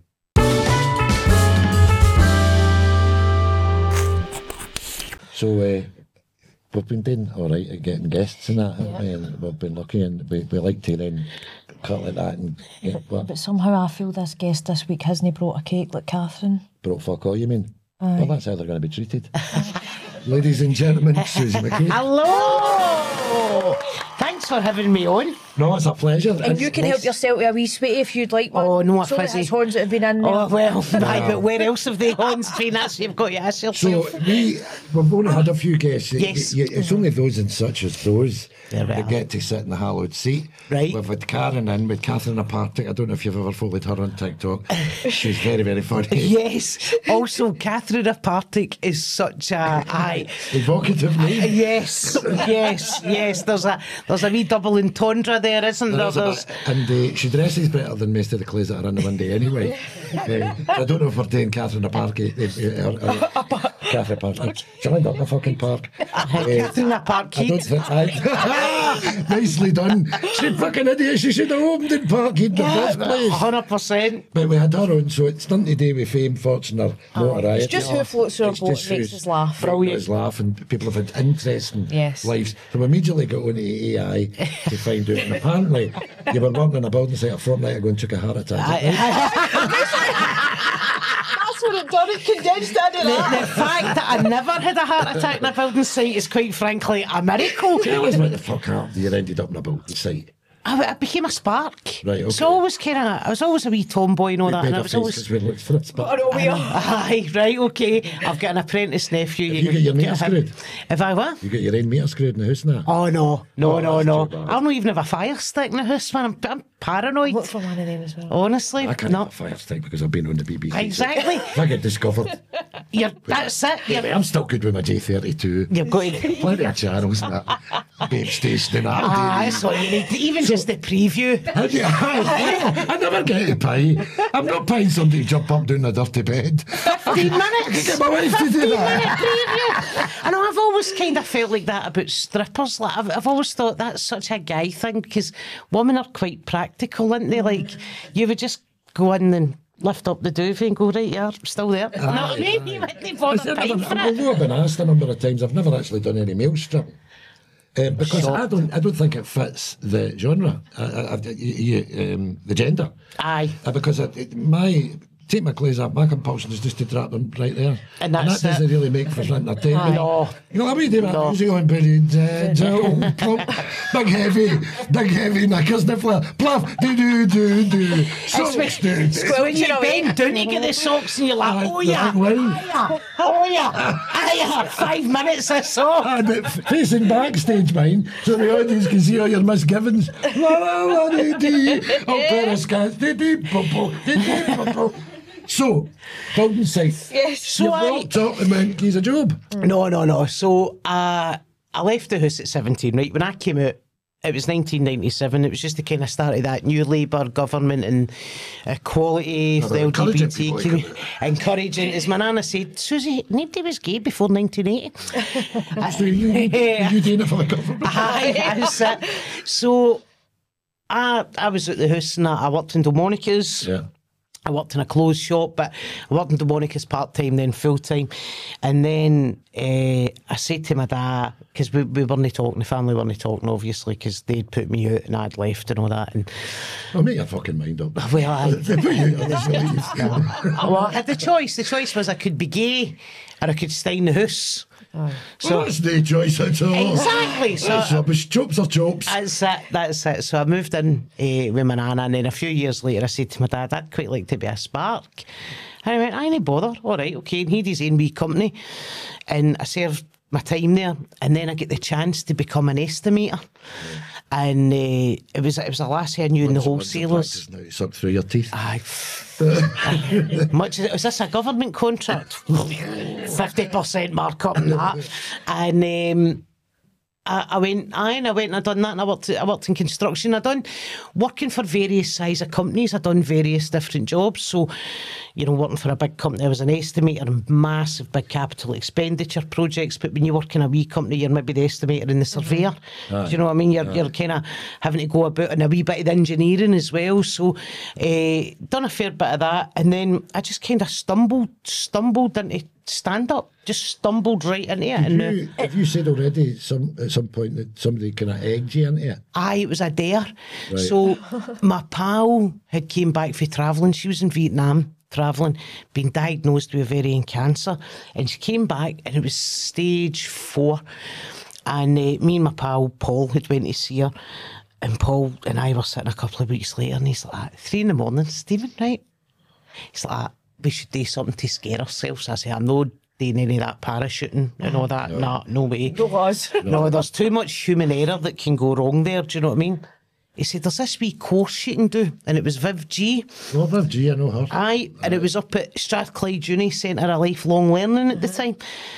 So uh, we've been doing all right at getting guests and that, haven't we? And we've been lucky, and we, we like to then cut like that and get what? But somehow I feel this guest this week hasn't brought a cake like Catherine. Brought fuck all, you mean? Well, that's how they're going to be treated. Ladies and gentlemen, Susie McKay. Hello! Thanks for having me on. No, it's a pleasure. And you can help yourself with a wee sweetie if you'd like one. Oh, no, a so fizzy. It's horns that have been in there. Oh, well, aye, but where else have they gone? That's you've got to ask So yourself. we, we've only had a few guests. Yes. Y- y- It's only those and such as those There we that are. get to sit in the hallowed seat. Right. We've had Karen in with Catherine Apartic. I don't know if you've ever followed her on TikTok. She's very, very funny. Yes. Also, Catherine Apartic is such a aye. Evocative name. Yes, yes, yes. There's a there's a wee double entendre there, isn't there? There is a There's, bit. And uh, she dresses better than most of the clothes that are in the window anyway. uh, I don't know if we're doing Catherine Apartic. Uh, uh, uh, Catherine Apartic. She lined up in the fucking park. Uh, Catherine I don't Apartic. think I, nicely done. She fucking idiot. She should have opened in Park in the first place. Hundred percent. But we had her on, so it's nothing to do with fame, fortune, or notoriety. It's just who floats our It's boat just makes who's us laugh. Brilliant. Us laugh, and people have had interesting Yes. lives. So we immediately got on to A I to find out. And apparently, you were working in a building site a fortnight ago and took a heart attack. Is that right? That's what it done. It condensed into The, the fact that I never had a heart attack in a building site is quite frankly a miracle. Tell us what the fuck happened. You ended up in a building site. I, I became a spark. Right, okay. So I always kind of, I was always a wee tomboy and all that. Made And I a was face always. 'cause we looked for it. But I know we are. Aye, right, okay. I've got an apprentice nephew. Have you got your meter screwed? Have I what? you got your own meter screwed in the house now. Oh no, no, Oh, no, that's no. too bad. I don't even have a fire stick in the house, man. I'm, I'm paranoid. Look for one of them as well. Honestly, I can't no. have a fire stick because I've been on the B B C. so Exactly. If I get discovered, You're, that's it. yeah, You're, I'm still good with my J thirty-two. you've got to. Plenty of channels and that. Babe station and that. Ah, that's all you need. Even just the preview. How do you, I, I never get to pay. I'm not paying somebody to jump up down a dirty bed. Fifteen I minutes. get my wife to do that. Preview. I know I've always kind of felt like that about strippers. Like I've, I've always thought that's such a guy thing because women are quite practical, aren't they? Like you would just go in and lift up the duvet and go, right, you're still there. You know what I mean? You wouldn't bother Listen, paying I've, for I've, it. I've been asked a number of times. I've never actually done any male stripping. Um, because I don't, I don't think it fits the genre, I, I, I, you, um, the gender. Aye. Uh, because it, it, my take my clothes off, my compulsion is just to drop them right there, And that's that doesn't it. really make for entertainment. No. You know what I mean? No. No. Music on period, uh, Joe, plump, big heavy, big heavy knickers, niffler, pluff, do do do do, socks do. So when you bend down, you get the socks and you're like, Aye, oh the yeah, big wing. oh yeah, oh yeah, aye, five minutes or so. And it, facing backstage, mine, so the audience can see all your misgivings. La la la dee dee, oh pair of scats, dee dee popo, dee dee popo. So, building site. Yes. So You I, walked up and went, he's a job. no, no, no. So uh, I left the house at seventeen. Right when I came out, it was nineteen ninety-seven. It was just the kind of start of that new Labour government and equality for the they're L G B encouraging T people to community. Encouraging, as my nana said, Susie, nobody was gay before nineteen eighty. So you, Yeah. you doing it for the government. Aye, that's it. So I I was at the house and I, I worked in Delmonico's. Yeah. I worked in a clothes shop, but I worked in Delmonico's part time, then full time. And then uh, I said to my dad, because we, we weren't talking, the family weren't talking, obviously, because they'd put me out and I'd left and all that. And Well, make your fucking mind up. well, I, They put you out, that's what you- well, I had the choice. The choice was I could be gay or I could stay in the house. So that's no choice at all. Exactly. So That's rubbish. Chops are chops. That's it. That's it. So I moved in uh, with my nana, and then a few years later, I said to my dad, "I'd quite like to be a spark." And he went, "I ain't bother. All right, okay." And he had his own wee company, and I served my time there, and then I get the chance to become an estimator. And uh, it was it was the last year I knew in the What's the wholesalers. practice now? Suck through your teeth. Aye. Much is this a government contract? Fifty percent markup on that, and um, I, I went. Aye, and I went and I done that, and I worked. I worked in construction. I done working for various size of companies. I done various different jobs. So, you know, working for a big company, I was an estimator in massive, big capital expenditure projects. But when you work in a wee company, you're maybe the estimator and the surveyor. Do you know what I mean? You're you're kind of having to go about in a wee bit of the engineering as well. So, uh, done a fair bit of that, and then I just kind of stumbled, stumbled into stand up. Just stumbled right into it. And Have you, have you said already some at some point that somebody kind of egged you into it? Aye, it was a dare. Right. So my pal had came back for travelling. She was in Vietnam travelling, been diagnosed with ovarian cancer, and she came back and it was stage four. And uh, me and my pal Paul had went to see her, and Paul and I were sitting a couple of weeks later, and he's like, three in the morning, Stephen, right? He's like, we should do something to scare ourselves. I say, I'm not doing any of that parachuting and all that. No, nah, no way. No was. No, there's too much human error that can go wrong there. Do you know what I mean? He said, there's this wee course you can do. And it was Viv G. Oh, Viv G, I know her. Aye, and it was up at Strathclyde Uni Centre of Lifelong Learning at the time.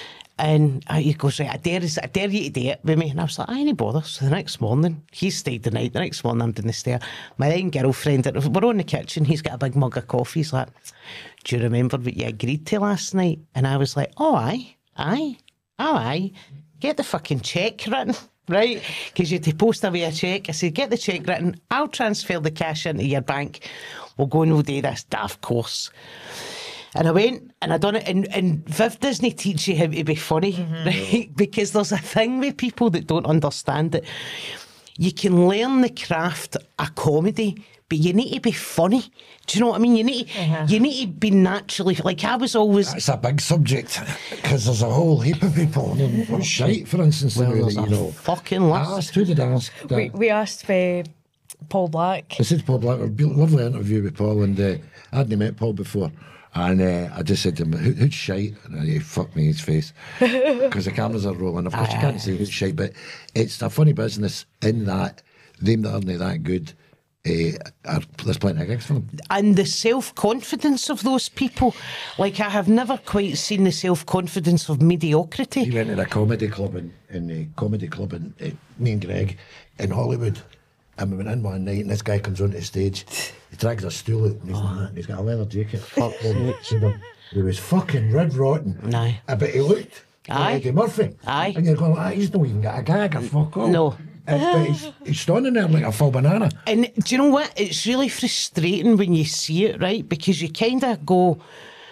And uh, he goes, right, I dare, I dare you to do it with me. And I was like, I ain't bother. So the next morning, he stayed the night. The next morning, I'm down the stair. My then girlfriend, we're in the kitchen. He's got a big mug of coffee. He's like, do you remember what you agreed to last night? And I was like, oh, aye, aye, oh, aye. Get the fucking cheque written, right? Because you had to post away a cheque. I said, get the cheque written. I'll transfer the cash into your bank. We'll go and we'll do this daft course. And I went and I done it, and, and Viv doesn't teach you how to be funny, mm-hmm. right? Because there's a thing with people that don't understand it. You can learn the craft of comedy, but you need to be funny. Do you know what I mean? You need to, uh-huh. you need to be naturally, like I was always... That's a big subject, because there's a whole heap of people. I mean, shite, for instance, well, the way there's that a you know. fucking list. I asked, who did I ask? That? We, we asked for Paul Black. I said Paul Black, a lovely interview with Paul, and uh, I hadn't met Paul before. And uh, I just said to him, Who, who's shite? And he fucked me in his face. Because the cameras are rolling. Of course, you can't say who's shite, but it's a funny business in that them that aren't that good, uh, are, there's plenty of gigs for them. And the self-confidence of those people, like I have never quite seen the self-confidence of mediocrity. He went to a comedy club in, in a comedy club in, uh, me and Greg, in Hollywood. And we went in one night, and this guy comes onto the stage. He drags a stool out, and he's, oh. he's got a leather jacket. Fuck him. He was fucking red rotten. No. I bet he looked Aye. like Eddie Murphy. Aye. And you're going, ah, he's not even got a gag or fuck all. No. And, but he's, he's standing there like a full banana. And do you know what? It's really frustrating when you see it, right? Because you kind of go,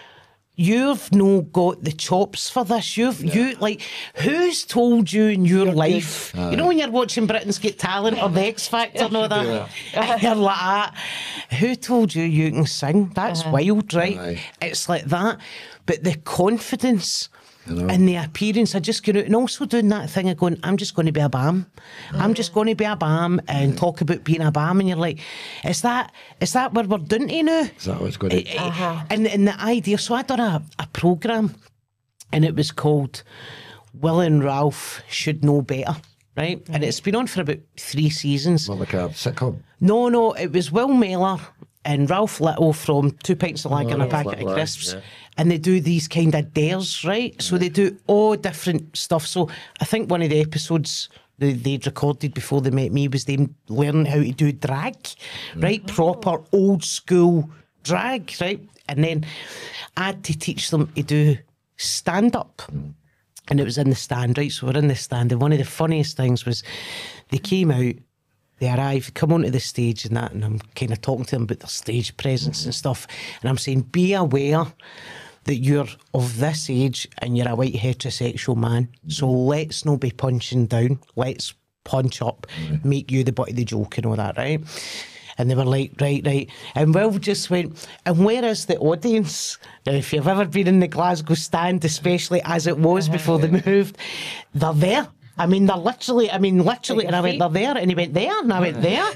you've no got the chops for this. You've yeah. you like who's told you in your life? Uh, you know when you're watching Britain's Got Talent or the X Factor and all that, yeah. and you're like that. Who told you you can sing? That's uh-huh. wild, right? Aye. It's like that. But the confidence and the appearance of just going out and also doing that thing of going, I'm just going to be a bam. Mm. I'm just going to be a bam and mm. talk about being a bam. And you're like, is that is that where we're doing to now? Is that what's going to uh-huh. and, and the idea, so I done a, a programme and it was called Will and Ralph Should Know Better. Right? Mm. And it's been on for about three seasons. Not like a sitcom? No, no, it was Will Mellor and Ralph Little from Two Pints of Lager oh, and a Packet of Crisps. Yeah. And they do these kind of dares, right? So they do all different stuff. So I think one of the episodes they, they'd recorded before they met me was them learning how to do drag, right? Mm. Proper old school drag, right? And then I had to teach them to do stand-up. Mm. And it was in the stand, right? So we're in the stand. And one of the funniest things was they came out, they arrived, come onto the stage and that, and I'm kind of talking to them about their stage presence and stuff. And I'm saying, be aware that you're of this age and you're a white heterosexual man. So let's not be punching down. Let's punch up, mm-hmm. make you the butt of the joke and all that, right? And they were like, right, right. And Will just went, and where is the audience? Now, if you've ever been in the Glasgow stand, especially as it was uh-huh. before they moved, they're there. I mean, they're literally, I mean, literally, and I went, they're there, and he went, there, and I went, there.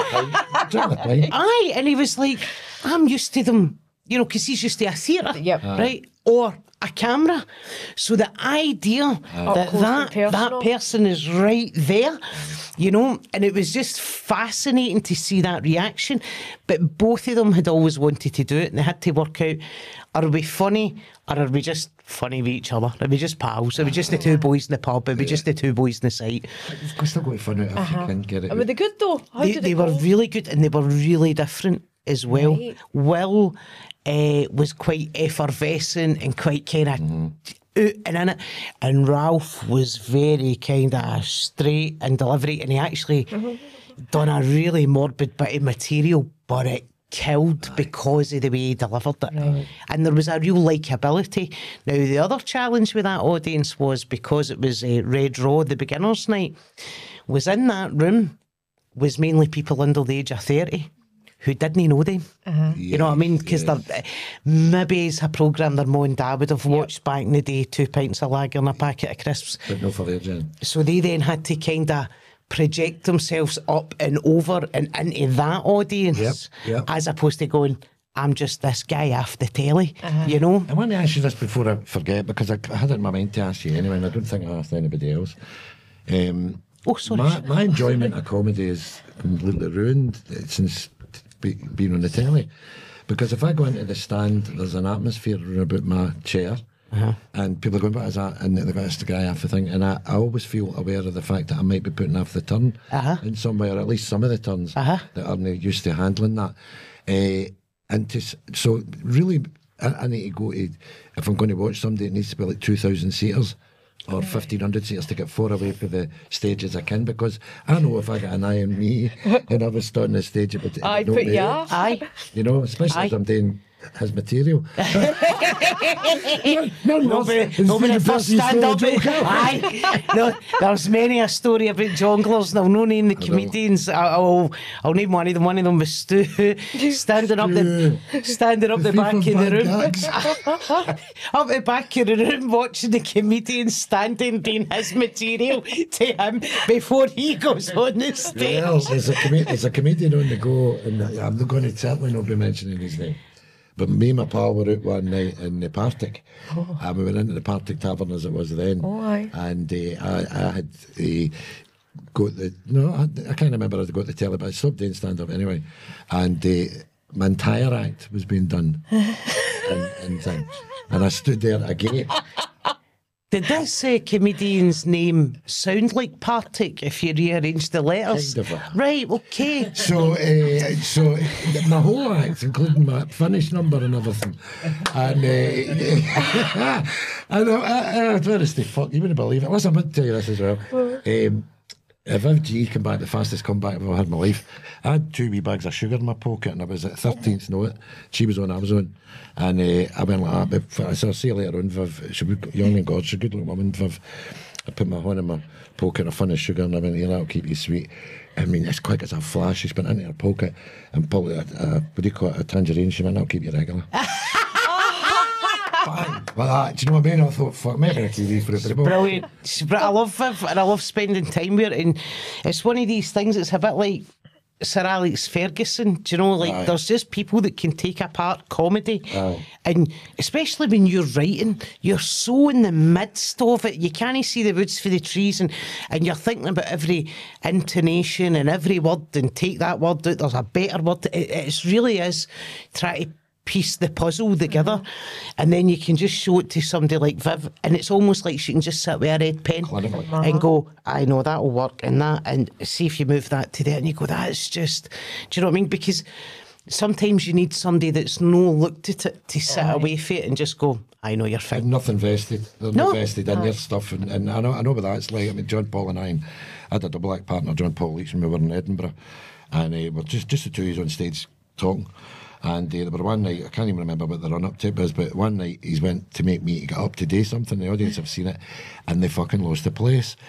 Aye, and he was like, I'm used to them, you know, because he's used to a theatre, yep. right? Or a camera. So the idea uh, that that, that person is right there, you know, and it was just fascinating to see that reaction. But both of them had always wanted to do it, and they had to work out, are we funny or are we just funny with each other? Are we just pals? Are we just the two boys in the pub? Are we yeah. just the two boys in the site? You've still got to find out if uh-huh. you can get it. Were they good though? How they did they it were go? really good, and they were really different as well. Right. Will uh, was quite effervescent and quite kind of mm. out and in it, and Ralph was very kind of straight in delivery, and he actually mm-hmm. done a really morbid bit of material, but it killed because of the way he delivered it. Right. And there was a real likeability. Now, the other challenge with that audience was, because it was a Red Raw, the beginner's night, was in that room was mainly people under the age of thirty who didn't know them. Uh-huh. Yes, you know what I mean? Because yes. they're maybe it's a programme their mum and dad would have watched yep. back in the day, two pints of lager and a packet of crisps. But no for their Jen. So they then had to kind of project themselves up and over and into that audience, yep, yep. as opposed to going, I'm just this guy off the telly, uh-huh. you know? I want to ask you this before I forget, because I, I had it in my mind to ask you anyway, and I don't think I asked anybody else. Um, oh, sorry. My, my enjoyment of comedy is completely ruined since be, being on the telly. Because if I go into the stand, there's an atmosphere about my chair. Uh-huh. And people are going, what is that? And they've got this guy half the thing. And I, I always feel aware of the fact that I might be putting half the turn uh-huh. in some way, or at least some of the turns uh-huh. that aren't used to handling that. Uh, and to, so really, I, I need to go to, if I'm going to watch somebody, it needs to be like two thousand seaters or fifteen hundred seaters to get far away from the stage as I can, because I know if I get an eye on me and I was starting the stage, it would I'd put you off. Aye. You know, especially Aye. if I'm doing his material. no, nobody, nobody first stand up. Aye. No, there's many a story about jonglers. Now, no name the comedians. I'll, I'll name one of them. One of them was Stu, standing up the, standing up the, the back of the room, up the back of the room, watching the comedian standing doing his material to him before he goes on the stage. Well, there's a, com- there's a comedian on the go, and I'm not going to certainly not be mentioning his name. But me and my pal were out one night in the Partick, oh. and we went into the Partick Tavern as it was then. Oh, aye. And uh, I, I had uh, got the no, I, I can't remember how to go to the telly, but I stopped doing stand up anyway. And uh, my entire act was being done in, in thing, and I stood there again. Did this uh, comedian's name sound like Partick if you rearranged the letters? Kind of. Right, okay. So, uh, so my whole act, including my finish number and everything, and uh, and I, I, I don't say fuck, you wouldn't believe it. Listen, I'm going to tell you this as well. Um, if I've G come back, the fastest comeback I've ever had in my life, I had two wee bags of sugar in my pocket, and I was at thirteenth note. She was on, I was on, and uh, I went like that. But I saw, see you later on, Viv. She was young and God, she's a good looking woman, Viv. I put my hand in my pocket, a fun of sugar, and I went, here, that'll keep you sweet. I mean, as quick as a flash, she went into her pocket and pulled a, a, what do you call it, a tangerine. She went, that'll keep you regular. Bang. Well, uh, do you know what I mean? I thought, fuck, maybe a T V for it. Brilliant. I love Viv, and I love spending time with her. And it's one of these things that's a bit like Sir Alex Ferguson. Do you know, like, Aye. there's just people that can take apart comedy. Aye. And especially when you're writing, you're so in the midst of it. You can't see the woods for the trees, and, and you're thinking about every intonation and every word, and take that word out, there's a better word. It, it really is trying to piece the puzzle together, mm-hmm. and then you can just show it to somebody like Viv, and it's almost like she can just sit with a red pen uh-huh. and go, I know that'll work, and that, and see if you move that to there, and you go, that's just, do you know what I mean? Because sometimes you need somebody that's no looked at it to sit uh-huh. away from it and just go, I know you're fine. Nothing vested. They're no. not vested in their stuff, and, and I know I know what that's like. I mean, John Paul and I, and I had a double act partner, John Paul Leach, and we were in Edinburgh, and uh, we're just just the two of us on stage talking. And uh, there were one night, I can't even remember what the run-up to it was, but one night he's went to make me get up to do something. The audience have seen it, and they fucking lost the place.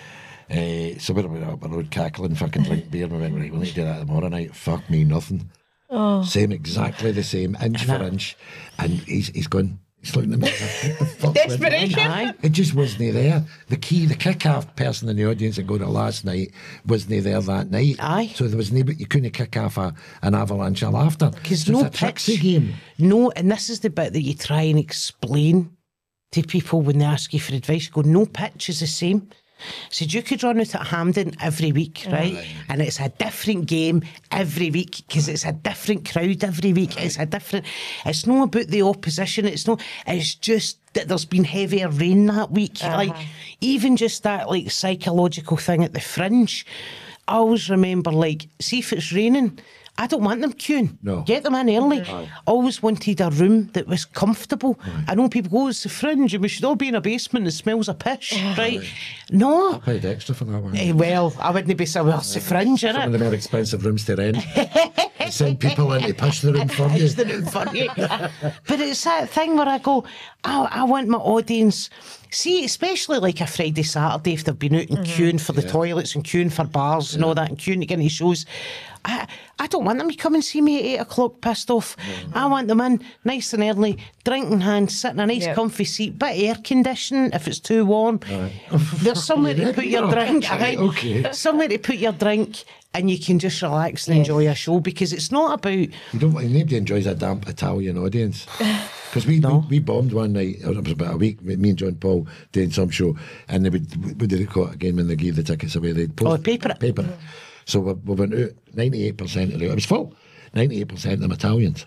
Uh, so we were up the road cackling, fucking drink beer, and we went, right, we'll need to do that tomorrow night. Fuck me, nothing. Oh. Same, exactly the same, inch for inch. And he's he's gone, he's looking at me, what the fuck? Desperation. Aye. It just wasn't there. The key, the kick-off person in the audience and going to last night wasn't there that night. Aye. So there was no, but you couldn't kick off a, an avalanche of laughter. Because So no it's a tricksy pitch. game. No, and this is the bit that you try and explain to people when they ask you for advice. You go, no pitch is the same. Said you could run out at Hampden every week, right? And it's a different game every week because it's a different crowd every week. It's a different. It's not about the opposition. It's not. It's just that there's been heavier rain that week. Like even just that like psychological thing at the Fringe. I always remember like, see if it's raining. I don't want them queuing. No. Get them in early. I always wanted a room that was comfortable. I know people go, it's the Fringe and we should all be in a basement that smells of piss, right? No. I paid extra for that one. Eh, well, I wouldn't be saying, well, it's the Fringe, Some of innit? the more expensive rooms to rent. They send people in to push the room for you. It's the room for you. But it's that thing where I go, I, I want my audience, see, especially like a Friday, Saturday, if they've been out and queuing for the toilets and queuing for bars and all that and queuing to get into shows. I, I don't want them to come and see me at eight o'clock pissed off. I want them in nice and early, drink in hand, sit in a nice Yep. comfy seat, bit of air conditioning if it's too warm. There's somewhere to put your drink. Okay, aye. okay. Somewhere to put your drink and you can just relax and enjoy a show because it's not about... You don't. Nobody enjoys a damp Italian audience. Because we, No. we we bombed one night. It was about a week. with Me and John Paul doing some show, and they would what did they call it again when they gave the tickets away? They'd post Oh, paper it. paper. it. So we, we went out. Ninety-eight percent of the it was full. Ninety-eight percent of them Italians,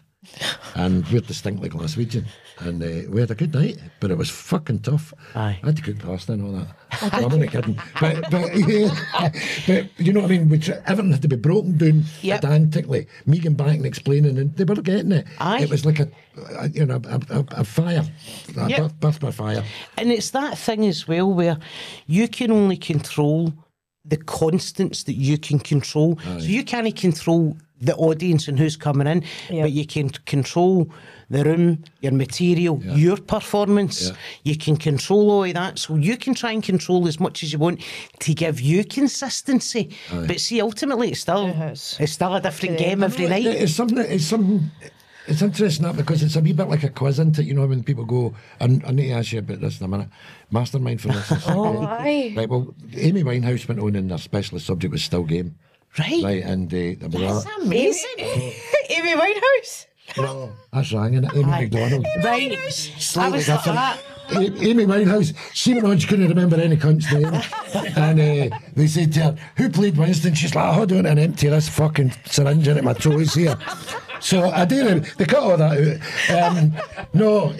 and we're distinctly Glaswegian. And uh, we had a good night, but it was fucking tough. Aye. I had to cook pasta and all that. I'm only kidding, but but, yeah, but you know what I mean. We tr- everything had to be broken down Yep. pedantically. Megan back and explaining, and they were getting it. Aye. It was like a, a you know a, a, a fire, a Yep. birth, birth by fire. And it's that thing as well where you can only control the constants that you can control. So you can't control the audience and who's coming in, Yeah. but you can control the room, your material, your performance. Yeah. You can control all of that. So you can try and control as much as you want to give you consistency. But see, ultimately, it's still Yes. it's still a different Yeah. game every night. It's something. It's something. It's interesting that because it's a wee bit like a quiz, isn't it? You know, when people go, and I need to ask you about this in a minute. Mastermind for this. Oh, aye. Right. Well, Amy Winehouse went on, and their specialist subject was still game. Right? Right, and uh, there was That's amazing. Amy Winehouse. No, that's wrong, isn't it? Amy McDonald. Right. I Slightly was different. that. A- Amy Winehouse, she went on, she couldn't remember any cunt's name. And uh, they said to her, who played Winston? She's like, hold on and empty this fucking syringe in at my toes here. So I did, they cut all that out. Um, no,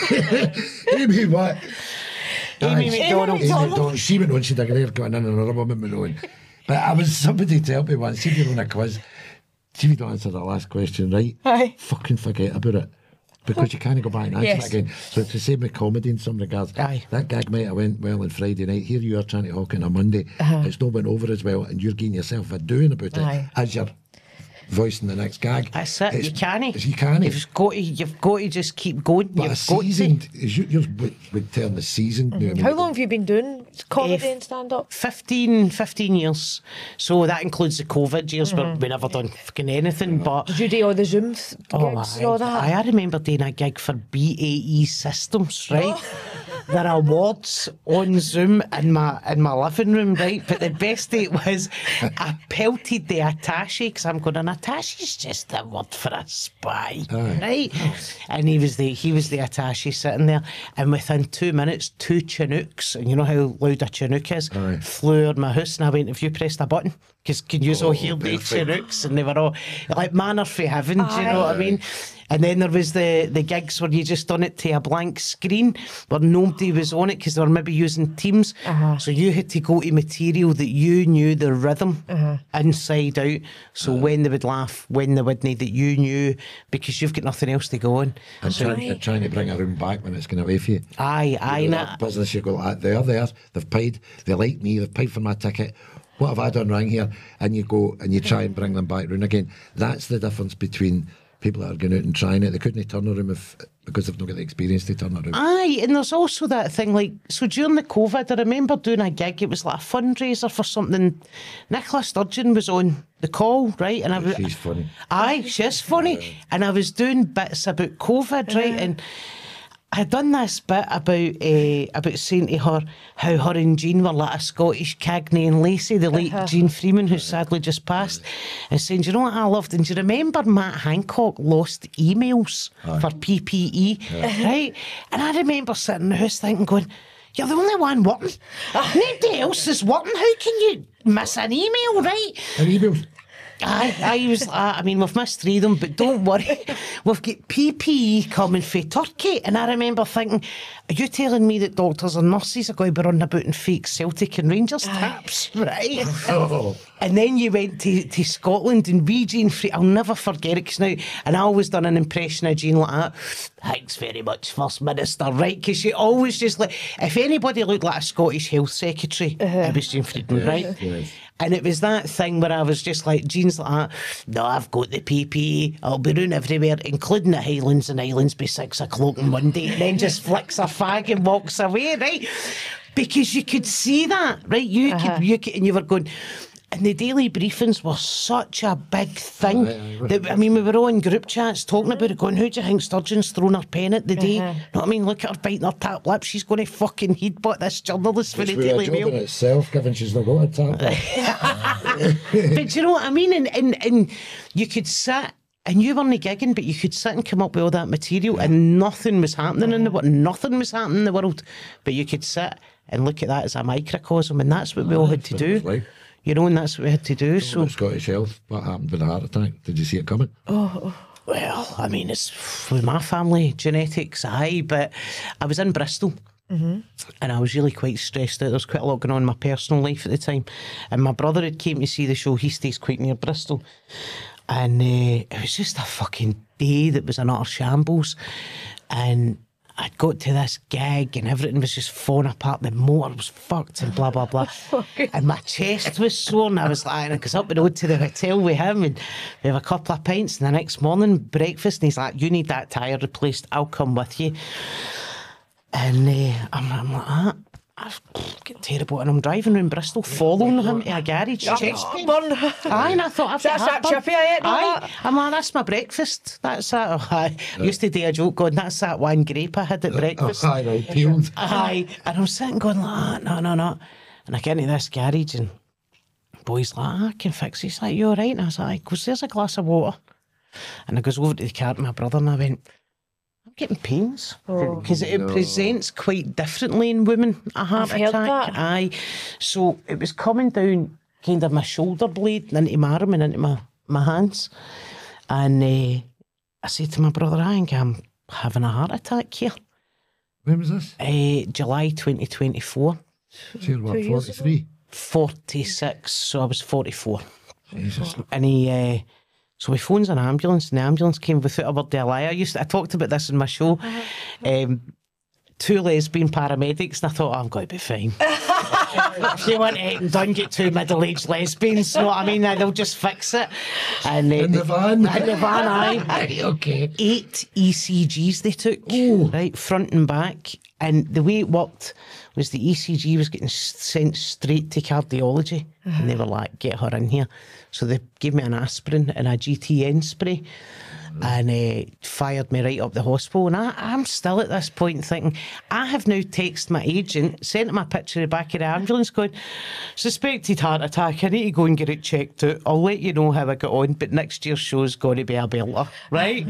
Amy what? Amy Aye, McDonald. Amy McDonald. She went on, she had a great got in and another woman went on. But I was somebody to help me once, see if you're on a quiz. See if you don't answer the last question right, Aye. fucking forget about it. Because you can't go back and answer Yes. it again. So it's the same with comedy in some regards. Aye. That gag might have went well on Friday night. Here you are trying to hawk it on a Monday. It's not went over as well, and you're getting yourself a doing about it Aye. as you're voicing the next gag. That's it. It's- You can't. You can't. You've got to. You've got to just keep going. But a You've got seasoned, is you, you're would, would term the seasoned. now, I mean, How long have you been doing comedy Eh, and stand up? to. fifteen, fifteen years. So that includes the COVID years where we never done fucking anything. But Did you do all the Zoom th- gigs oh, and all that? I, I remember doing a gig for B A E Systems, right? There are awards on Zoom in my in my living room, right? But the best date was I pelted the attaché because I'm going, an attaché's just a word for a spy, right? And he was the he was the attaché sitting there, and within two minutes, two Chinooks, and you know how loud a Chinook is, Aye. flew over my house, and I went, "Have you pressed a button?" Because can you all hear the Chinooks, and they were all like manner for heaven. Do you know what I mean? And then there was the, the gigs where you just done it to a blank screen where nobody was on it because they were maybe using Teams. So you had to go to material that you knew the rhythm inside out. So when they would laugh, when they wouldn't, that you knew because you've got nothing else to go on. I'm trying, they're trying to bring a room back when it's going away for you. Aye, aye. You know, na- that business, you go, ah, they're there, they've paid, they like me, they've paid for my ticket. What have I done wrong here? And you go and you try and bring them back round again. That's the difference between people that are going out and trying it, they couldn't turn a room if, because they've not got the experience to turn a room. Aye, and there's also that thing like, so during the COVID, I remember doing a gig, it was like a fundraiser for something. Nicola Sturgeon was on the call, right? And I was, She's funny. Aye, she's funny. And I was doing bits about COVID, right? And I'd done this bit about uh, about saying to her how her and Jean were like a Scottish Cagney and Lacey, the late Jean Freeman, who sadly just passed, and saying, do you know what I loved? And do you remember Matt Hancock lost emails for P P E, right? And I remember sitting in the house thinking, going, you're the only one working. Nobody else is working. How can you miss an email, right? An email. I, I was, uh, I mean, we've missed three of them, but don't worry, we've got P P E coming for Turkey. And I remember thinking, are you telling me that doctors and nurses are going to be running about in fake Celtic and Rangers taps, right? Oh. And then you went to, to Scotland and we, Jean Free, I'll never forget it, because now, and I always done an impression of Jean like that. Thanks very much, First Minister, right? Because she always just like, if anybody looked like a Scottish Health Secretary, it was Jean Friedman, right? Yes. And it was that thing where I was just like, Jean's like that, no, I've got the P P E, I'll be round everywhere, including the Highlands, and Highlands by six o'clock on Monday, and then just flicks a fag and walks away, right? Because you could see that, right? You Uh-huh. could, you could, and you were going, and the daily briefings were such a big thing. Aye, aye, that, I mean, we were all in group chats talking about it, going, who do you think Sturgeon's thrown her pen at the day? Uh-huh. Know what I mean? Look at her biting her tap lip. She's going to fucking headbutt this journalist for Which the would be a Daily job Mail. in itself, given she's not got a tablet. But you know what I mean? And, and, and you could sit, and you weren't gigging, but you could sit and come up with all that material, and nothing was happening in the world. Nothing was happening in the world. But you could sit and look at that as a microcosm, and that's what we all had to do. Right. You know, and that's what we had to do. So, Scottish Health, what happened with the heart attack? Did you see it coming? well, I mean, it's with my family, genetics, aye, but I was in Bristol. And I was really quite stressed out. There was quite a lot going on in my personal life at the time. And my brother had came to see the show. He stays quite near Bristol. And uh, it was just a fucking day that was an utter shambles. And I'd got to this gig and everything was just falling apart. The motor was fucked and blah, blah, blah. And my chest was sore, and I was like, and I goes up the road to the hotel with him, and we have a couple of pints. And the next morning, breakfast, and he's like, you need that tyre replaced. I'll come with you. And uh, I'm, I'm like, ah, I get terrible. And I'm driving around Bristol, following him to a garage, chest pain. Aye, and I thought, I've got That's that heartburn. chippy, I ain't know Aye, that. I'm like, that's my breakfast. That's that. Oh, I used to do a joke going, that's that one grape I had at breakfast. Oh, aye, right, peeled. Aye, and I'm sitting going like, ah, no, no, no. And I get into this garage, and boy's like, ah, I can fix it. He's like, you all right? And I was like, goes, there's a glass of water. And I goes over to the car to my brother, and I went, I'm getting pains. Because it presents quite differently in women, a heart I've heard attack. that. Aye. So it was coming down kind of my shoulder blade and into my arm and into my, my hands. And uh, I said to my brother, I think I'm having a heart attack here. When was this? Uh, July twenty twenty-four. So you're what, Two years ago? forty-three? forty-six, so I was forty-four. Jesus. And he, uh, so he phones an ambulance, and the ambulance came without a word of a lie. I used to, I talked about this in my show. Um, two lesbian paramedics, and I thought, oh, I'm going to be fine. If you want it and done, get two middle-aged lesbians, you know what I mean? They'll just fix it. And uh, In the van? In the van, aye. Aye, okay. Eight E C Gs they took, Ooh. right, front and back. And the way it worked was the E C G was getting s- sent straight to cardiology. And they were like, get her in here. So they gave me an aspirin and a G T N spray and uh, fired me right up the hospital. And I, I'm still at this point thinking, I have now texted my agent, sent him a picture of the back of the ambulance going, suspected heart attack, I need to go and get it checked out. I'll let you know how I get on, but next year's show's going to be a belter, right?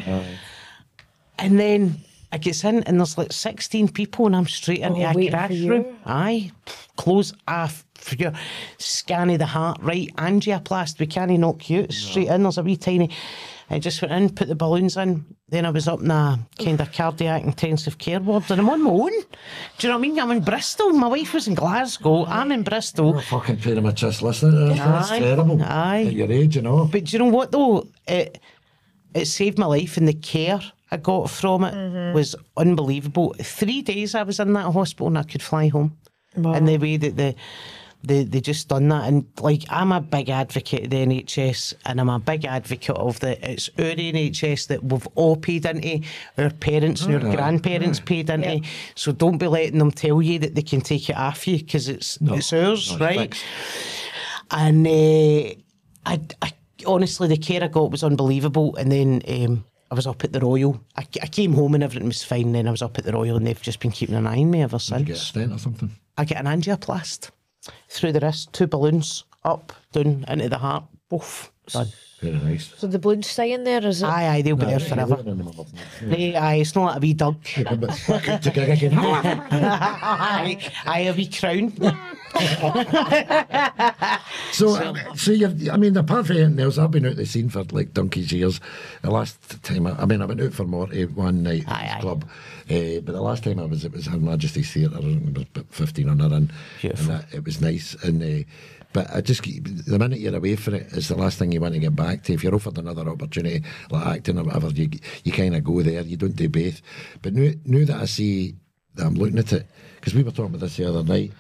And then I gets in and there's like sixteen people and I'm straight into Oh, a waiting crash for you. room. Aye, close off for your scan of the heart, right? Angioplast, we can't knock you out. Straight in, there's a wee tiny. I just went in, put the balloons in. Then I was up in a kind of cardiac intensive care ward, and I'm on my own. Do you know what I mean? I'm in Bristol. My wife was in Glasgow. I'm in Bristol. I'm fucking paying my chest listening to this. That's Aye, terrible. aye. At your age, you know. But do you know what though? It it saved my life, and the care I got from it was unbelievable. Three days I was in that hospital and I could fly home. Wow. And the way that the they they just done that. And like, I'm a big advocate of the N H S, and I'm a big advocate of the it's our N H S that we've all paid into, our parents and our grandparents paid into. Yeah. So don't be letting them tell you that they can take it off you, because it's it's ours, no, right? fixed. And uh, I, I honestly, the care I got was unbelievable. And then um, I was up at the Royal. I, I came home and everything was fine. Then I was up at the Royal, and they've just been keeping an eye on me ever Did you get a since. stent or something? I get an angioplast through the wrist, two balloons up, down into the heart. Oof, done. Very nice. So the balloon's staying there, is it? Aye, aye, they'll be there forever. Nay, aye, it's not like a wee dog. aye, aye, a wee crown. So, um, so you've, I mean, apart from anything else, I've been out the scene for like donkey's years. The last time, I, I mean, I went out for Morty one night Aye, at aye. the club, uh, but the last time I was, it was Her Majesty's Theatre. I think it was about fifteen on her, and, and Beautiful. that, it was nice. And uh, but I just keep, the minute you're away from it, is the last thing you want to get back to. If you're offered another opportunity, like acting or whatever, you you kind of go there. You don't do both. But now, now that I see that I'm looking at it, because we were talking about this the other night.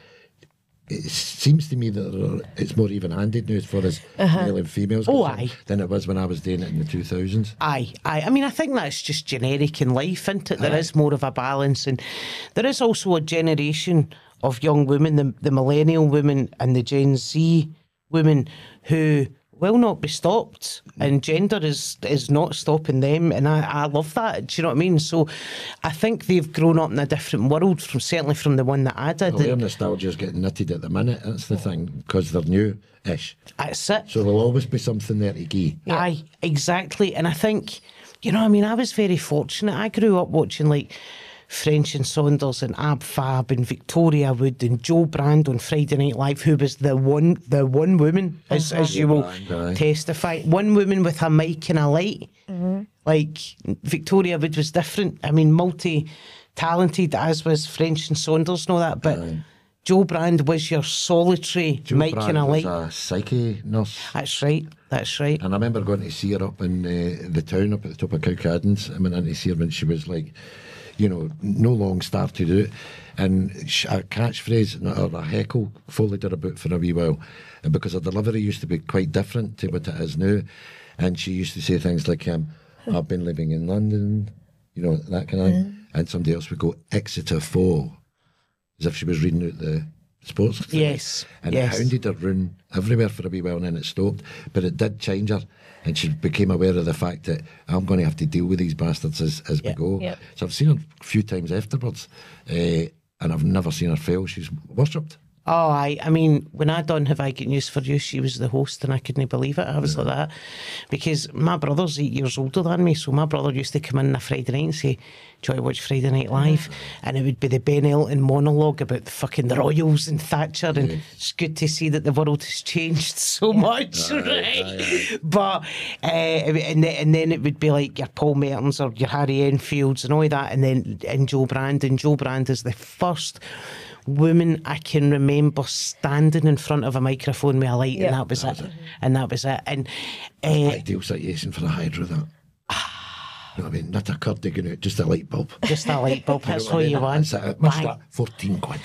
It seems to me that it's more even-handed now as far as male and females Oh, concerned aye. than it was when I was doing it in the two thousands. Aye, aye. I mean, I think that's just generic in life, isn't it? There is more of a balance, and there is also a generation of young women, the, the millennial women and the Gen Z women, who will not be stopped, and gender is is not stopping them, and I, I love that. Do you know what I mean? So I think they've grown up in a different world, from certainly from the one that I did. Well, their nostalgia's getting knitted at the minute, that's the thing, because they're new-ish. That's it. So there'll always be something there to gee. Aye, exactly. And I think, you know, I mean, I was very fortunate. I grew up watching like French and Saunders and Ab Fab and Victoria Wood and Joe Brand on Friday Night Live, who was the one the one woman, as, as you will Brand, aye. testify. One woman with a mic and a light. Like, Victoria Wood was different. I mean, multi-talented, as was French and Saunders and all that, but Joe Brand was your solitary Joe mic Brand and a was light. a psyche nurse. That's right, that's right. And I remember going to see her up in uh, the town, up at the top of Cowcaddens. I went in to see her when she was like, you know, no long start to do it. And sh- a catchphrase or a heckle followed her about for a wee while. And because her delivery used to be quite different to what it is now. And she used to say things like, um, I've been living in London, you know, that kind of thing. And somebody else would go, Exeter four, as if she was reading out the sports. thing. Yes, And yes. it hounded her round everywhere for a wee while, and then it stopped. But it did change her, and she became aware of the fact that I'm going to have to deal with these bastards as, as Yeah. we go. Yeah. So I've seen her a few times afterwards, uh, and I've never seen her fail. She's worshipped. Oh, I, I mean, when I done Have I Got News For You, she was the host, and I couldn't believe it. I was like that. Because my brother's eight years older than me, so my brother used to come in on a Friday night and say, do you want to watch Friday Night Live? And it would be the Ben Elton monologue about the fucking the Royals and Thatcher, and it's good to see that the world has changed so much, right? But, uh, and, then, and then it would be like your Paul Mertens or your Harry Enfields and all that, and then and Joe Brand, and Joe Brand is the first woman I can remember standing in front of a microphone with a light, Yeah. and that was it. And that was it. And uh, Ideal situation for a hydro, that. You know what I mean? Not a cardigan out, just a light bulb. just a light bulb, that's know what all I mean? you want. That's it. It must Bang. start fourteen quid.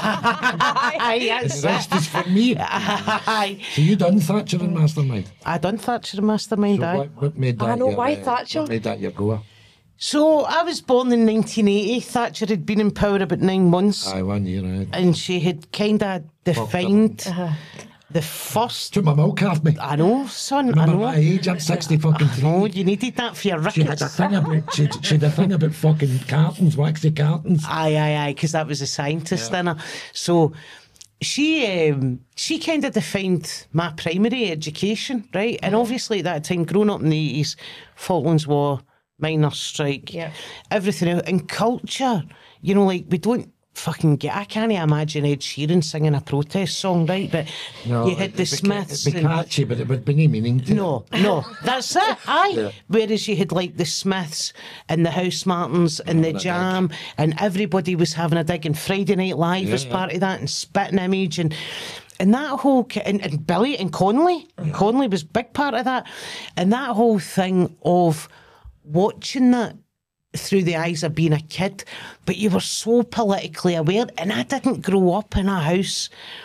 Aye, that's The rest it. is for me. Aye. So you done Thatcher and Mastermind? I done Thatcher and Mastermind, So aye. what, what made that I know, your, why uh, Thatcher? What made that your goer? So I was born in nineteen eighty. Thatcher had been in power about nine months, Aye, one year, aye. and she had kind of defined the first. Took my milk off me. I know, son, I Remember know. my age, I'm sixty fucking three. Oh, you needed that for your She had a rickets. thing about she, she had a thing about fucking cartons, waxy cartons. Aye, aye, aye, because that was a scientist in her. So she um, she kind of defined my primary education, right? And obviously at that time, growing up in the eighties, Falklands War, miners' strike, Yeah. everything else, and culture, you know, like we don't fucking get, I can't imagine Ed Sheeran singing a protest song, right? But you had the it'd be- Smiths. It'd be and- catchy, but it would be no meaning to it. No, no, that's it. Aye. Whereas you had like the Smiths and the House Martins and the Jam, and everybody was having a dig, and Friday Night Live was part of that, and Spitting Image, and and that whole ki- and, and Billy and Connolly. Connolly was a big part of that, and that whole thing of watching that through the eyes of being a kid, but you were so politically aware, and I didn't grow up in a house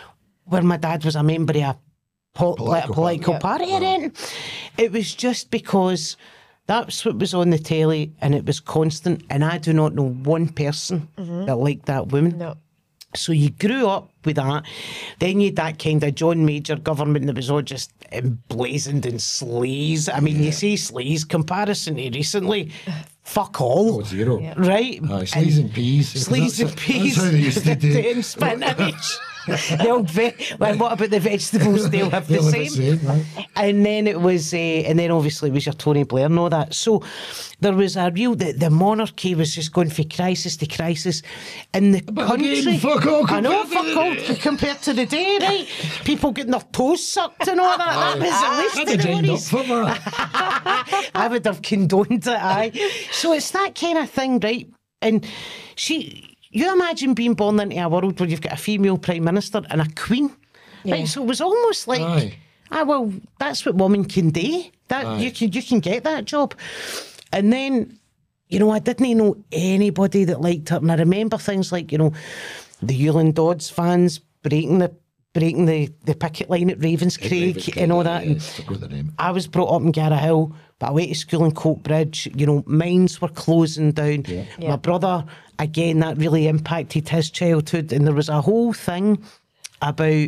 where my dad was a member of a po- Political like a political party. party or anything. It was just because that's what was on the telly and it was constant. And I do not know one person that liked that woman. No. So you grew up with that. Then you had that kind of John Major government that was all just emblazoned in sleaze. I mean, you say sleaze comparison to recently, fuck all. Oh, zero. Right? Aye, sleaze and peas. Sleaze and That's- peas. That's how they used to do. And spinach. The old ve- well, what about the vegetables? They'll have the They'll have same. the same, right. And then it was, uh, and then obviously it was your Tony Blair and all that. So there was a real, the, the monarchy was just going from crisis to crisis. And the But country. again, fuck all I know, compared to fuck all the- compared to the day, right? People getting their toes sucked and all that. That was at least I'd the have joined up glories. for that. I would have condoned it, aye. So it's that kind of thing, right? And she, you imagine being born into a world where you've got a female prime minister and a queen, right? So it was almost like, Aye. ah, well, that's what women can do. That Aye. you can you can get that job. And then, you know, I didn't know anybody that liked her, and I remember things like, you know, the Hewlin Dodds fans breaking the breaking the, the picket line at Ravenscraig and all that. Yeah, And forgot the name. I was brought up in Garrahill, but I went to school in Coatbridge. You know, mines were closing down. Yeah. My brother, again, that really impacted his childhood. And there was a whole thing about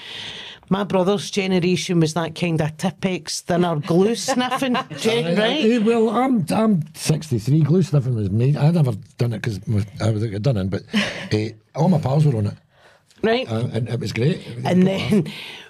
my brother's generation was that kind of Tippex, thinner glue sniffing, gen- Eh, right? well, I'm I'm sixty-three. Glue sniffing was me. I never done it because I was done it, but uh, all my pals were on it, Right? uh, and it was great. It was And good then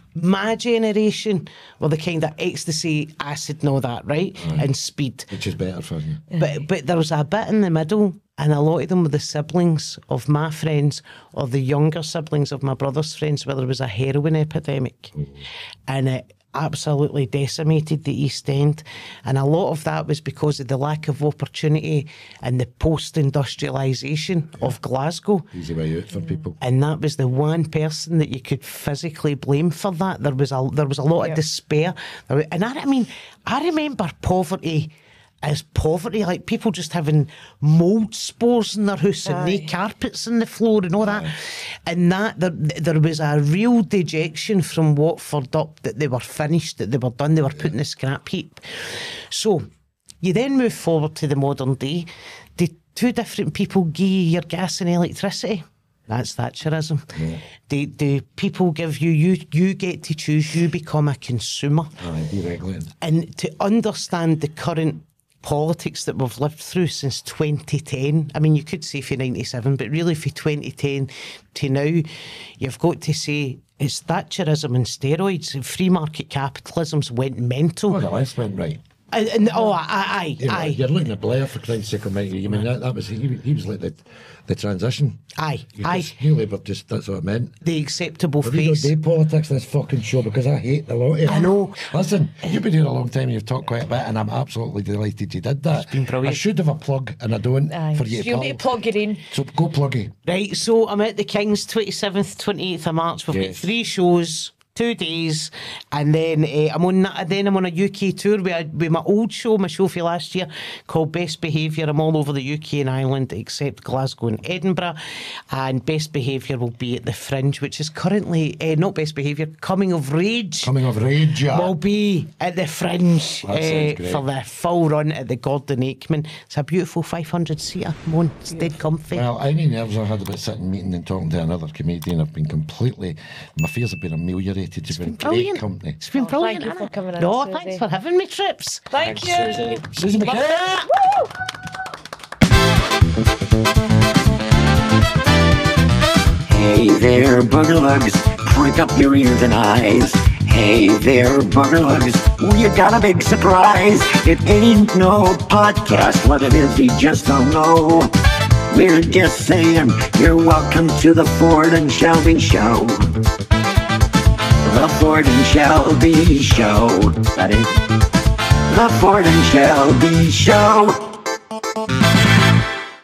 my generation were the kind of ecstasy, acid and all that, right? And speed. which is better for you. But but there was a bit in the middle, and a lot of them were the siblings of my friends or the younger siblings of my brother's friends, where there was a heroin epidemic. And it absolutely decimated the East End. And a lot of that was because of the lack of opportunity and the post-industrialisation of Glasgow. Easy way out for people. And that was the one person that you could physically blame for that. There was a there was a lot Yeah. of despair, There wa- and I, I mean, I remember poverty as poverty, like people just having mould spores in their house and no carpets on the floor and all that. And that there, there was a real dejection from Watford up that they were finished, that they were done, they were put in the scrap heap. So you then move forward to the modern day. Do two different people give you your gas and electricity? That's Thatcherism. Do, do people give you, you, you get to choose, you become a consumer. Aye, deregulated. And to understand the current politics that we've lived through since twenty ten, I mean, you could say for ninety-seven, but really for twenty ten to now, you've got to say it's Thatcherism and steroids. Free market capitalism's went mental. Well, the left went right. And, and oh, aye, aye, You know, aye, You're looking at Blair, for Christ's sake almighty. I mean, that, that was he, he was like the, the transition. aye, You aye. just- New Labour, just that's what it meant. The acceptable But we don't face. do politics in this fucking show because I hate the lot of it. I know. Listen, you've been here a long time and you've talked quite a bit, and I'm absolutely delighted you did that. It's been brilliant. I should have a plug, and I don't, Aye. for you So to you'll plug. need to plug it in. So go plug it. Right, so I'm at the King's twenty-seventh, twenty-eighth of March. We've got Yes. three shows, two days, and then uh, I'm on that, then I'm on a U K tour with, with my old show, my show for last year called Best Behaviour. I'm all over the U K and Ireland except Glasgow and Edinburgh, and Best Behaviour will be at the Fringe, which is currently uh, not Best Behaviour, Coming of Rage. Coming of rage, yeah. Will be at the Fringe That sounds uh, great. for the full run at the Gordon Aikman. It's a beautiful five hundred seater. Mon, it's dead comfy. Well, any nerves I had about sitting meeting and talking to another comedian have been completely, my fears have been ameliorated. You've been great Brilliant. company. It's been Oh, brilliant. thank you for hasn't it? coming in, No, Susie. thanks for having me, Trips. Thank you. Susie McKay. Hey there, boogerlugs, prick up your ears and eyes. Hey there, boogerlugs, you got a big surprise. It ain't no podcast, what it is we just don't know. We're just saying, you're welcome to the Ford and Shelby Show. The Ford and Shelby Show. That is, the Ford and Shelby Show.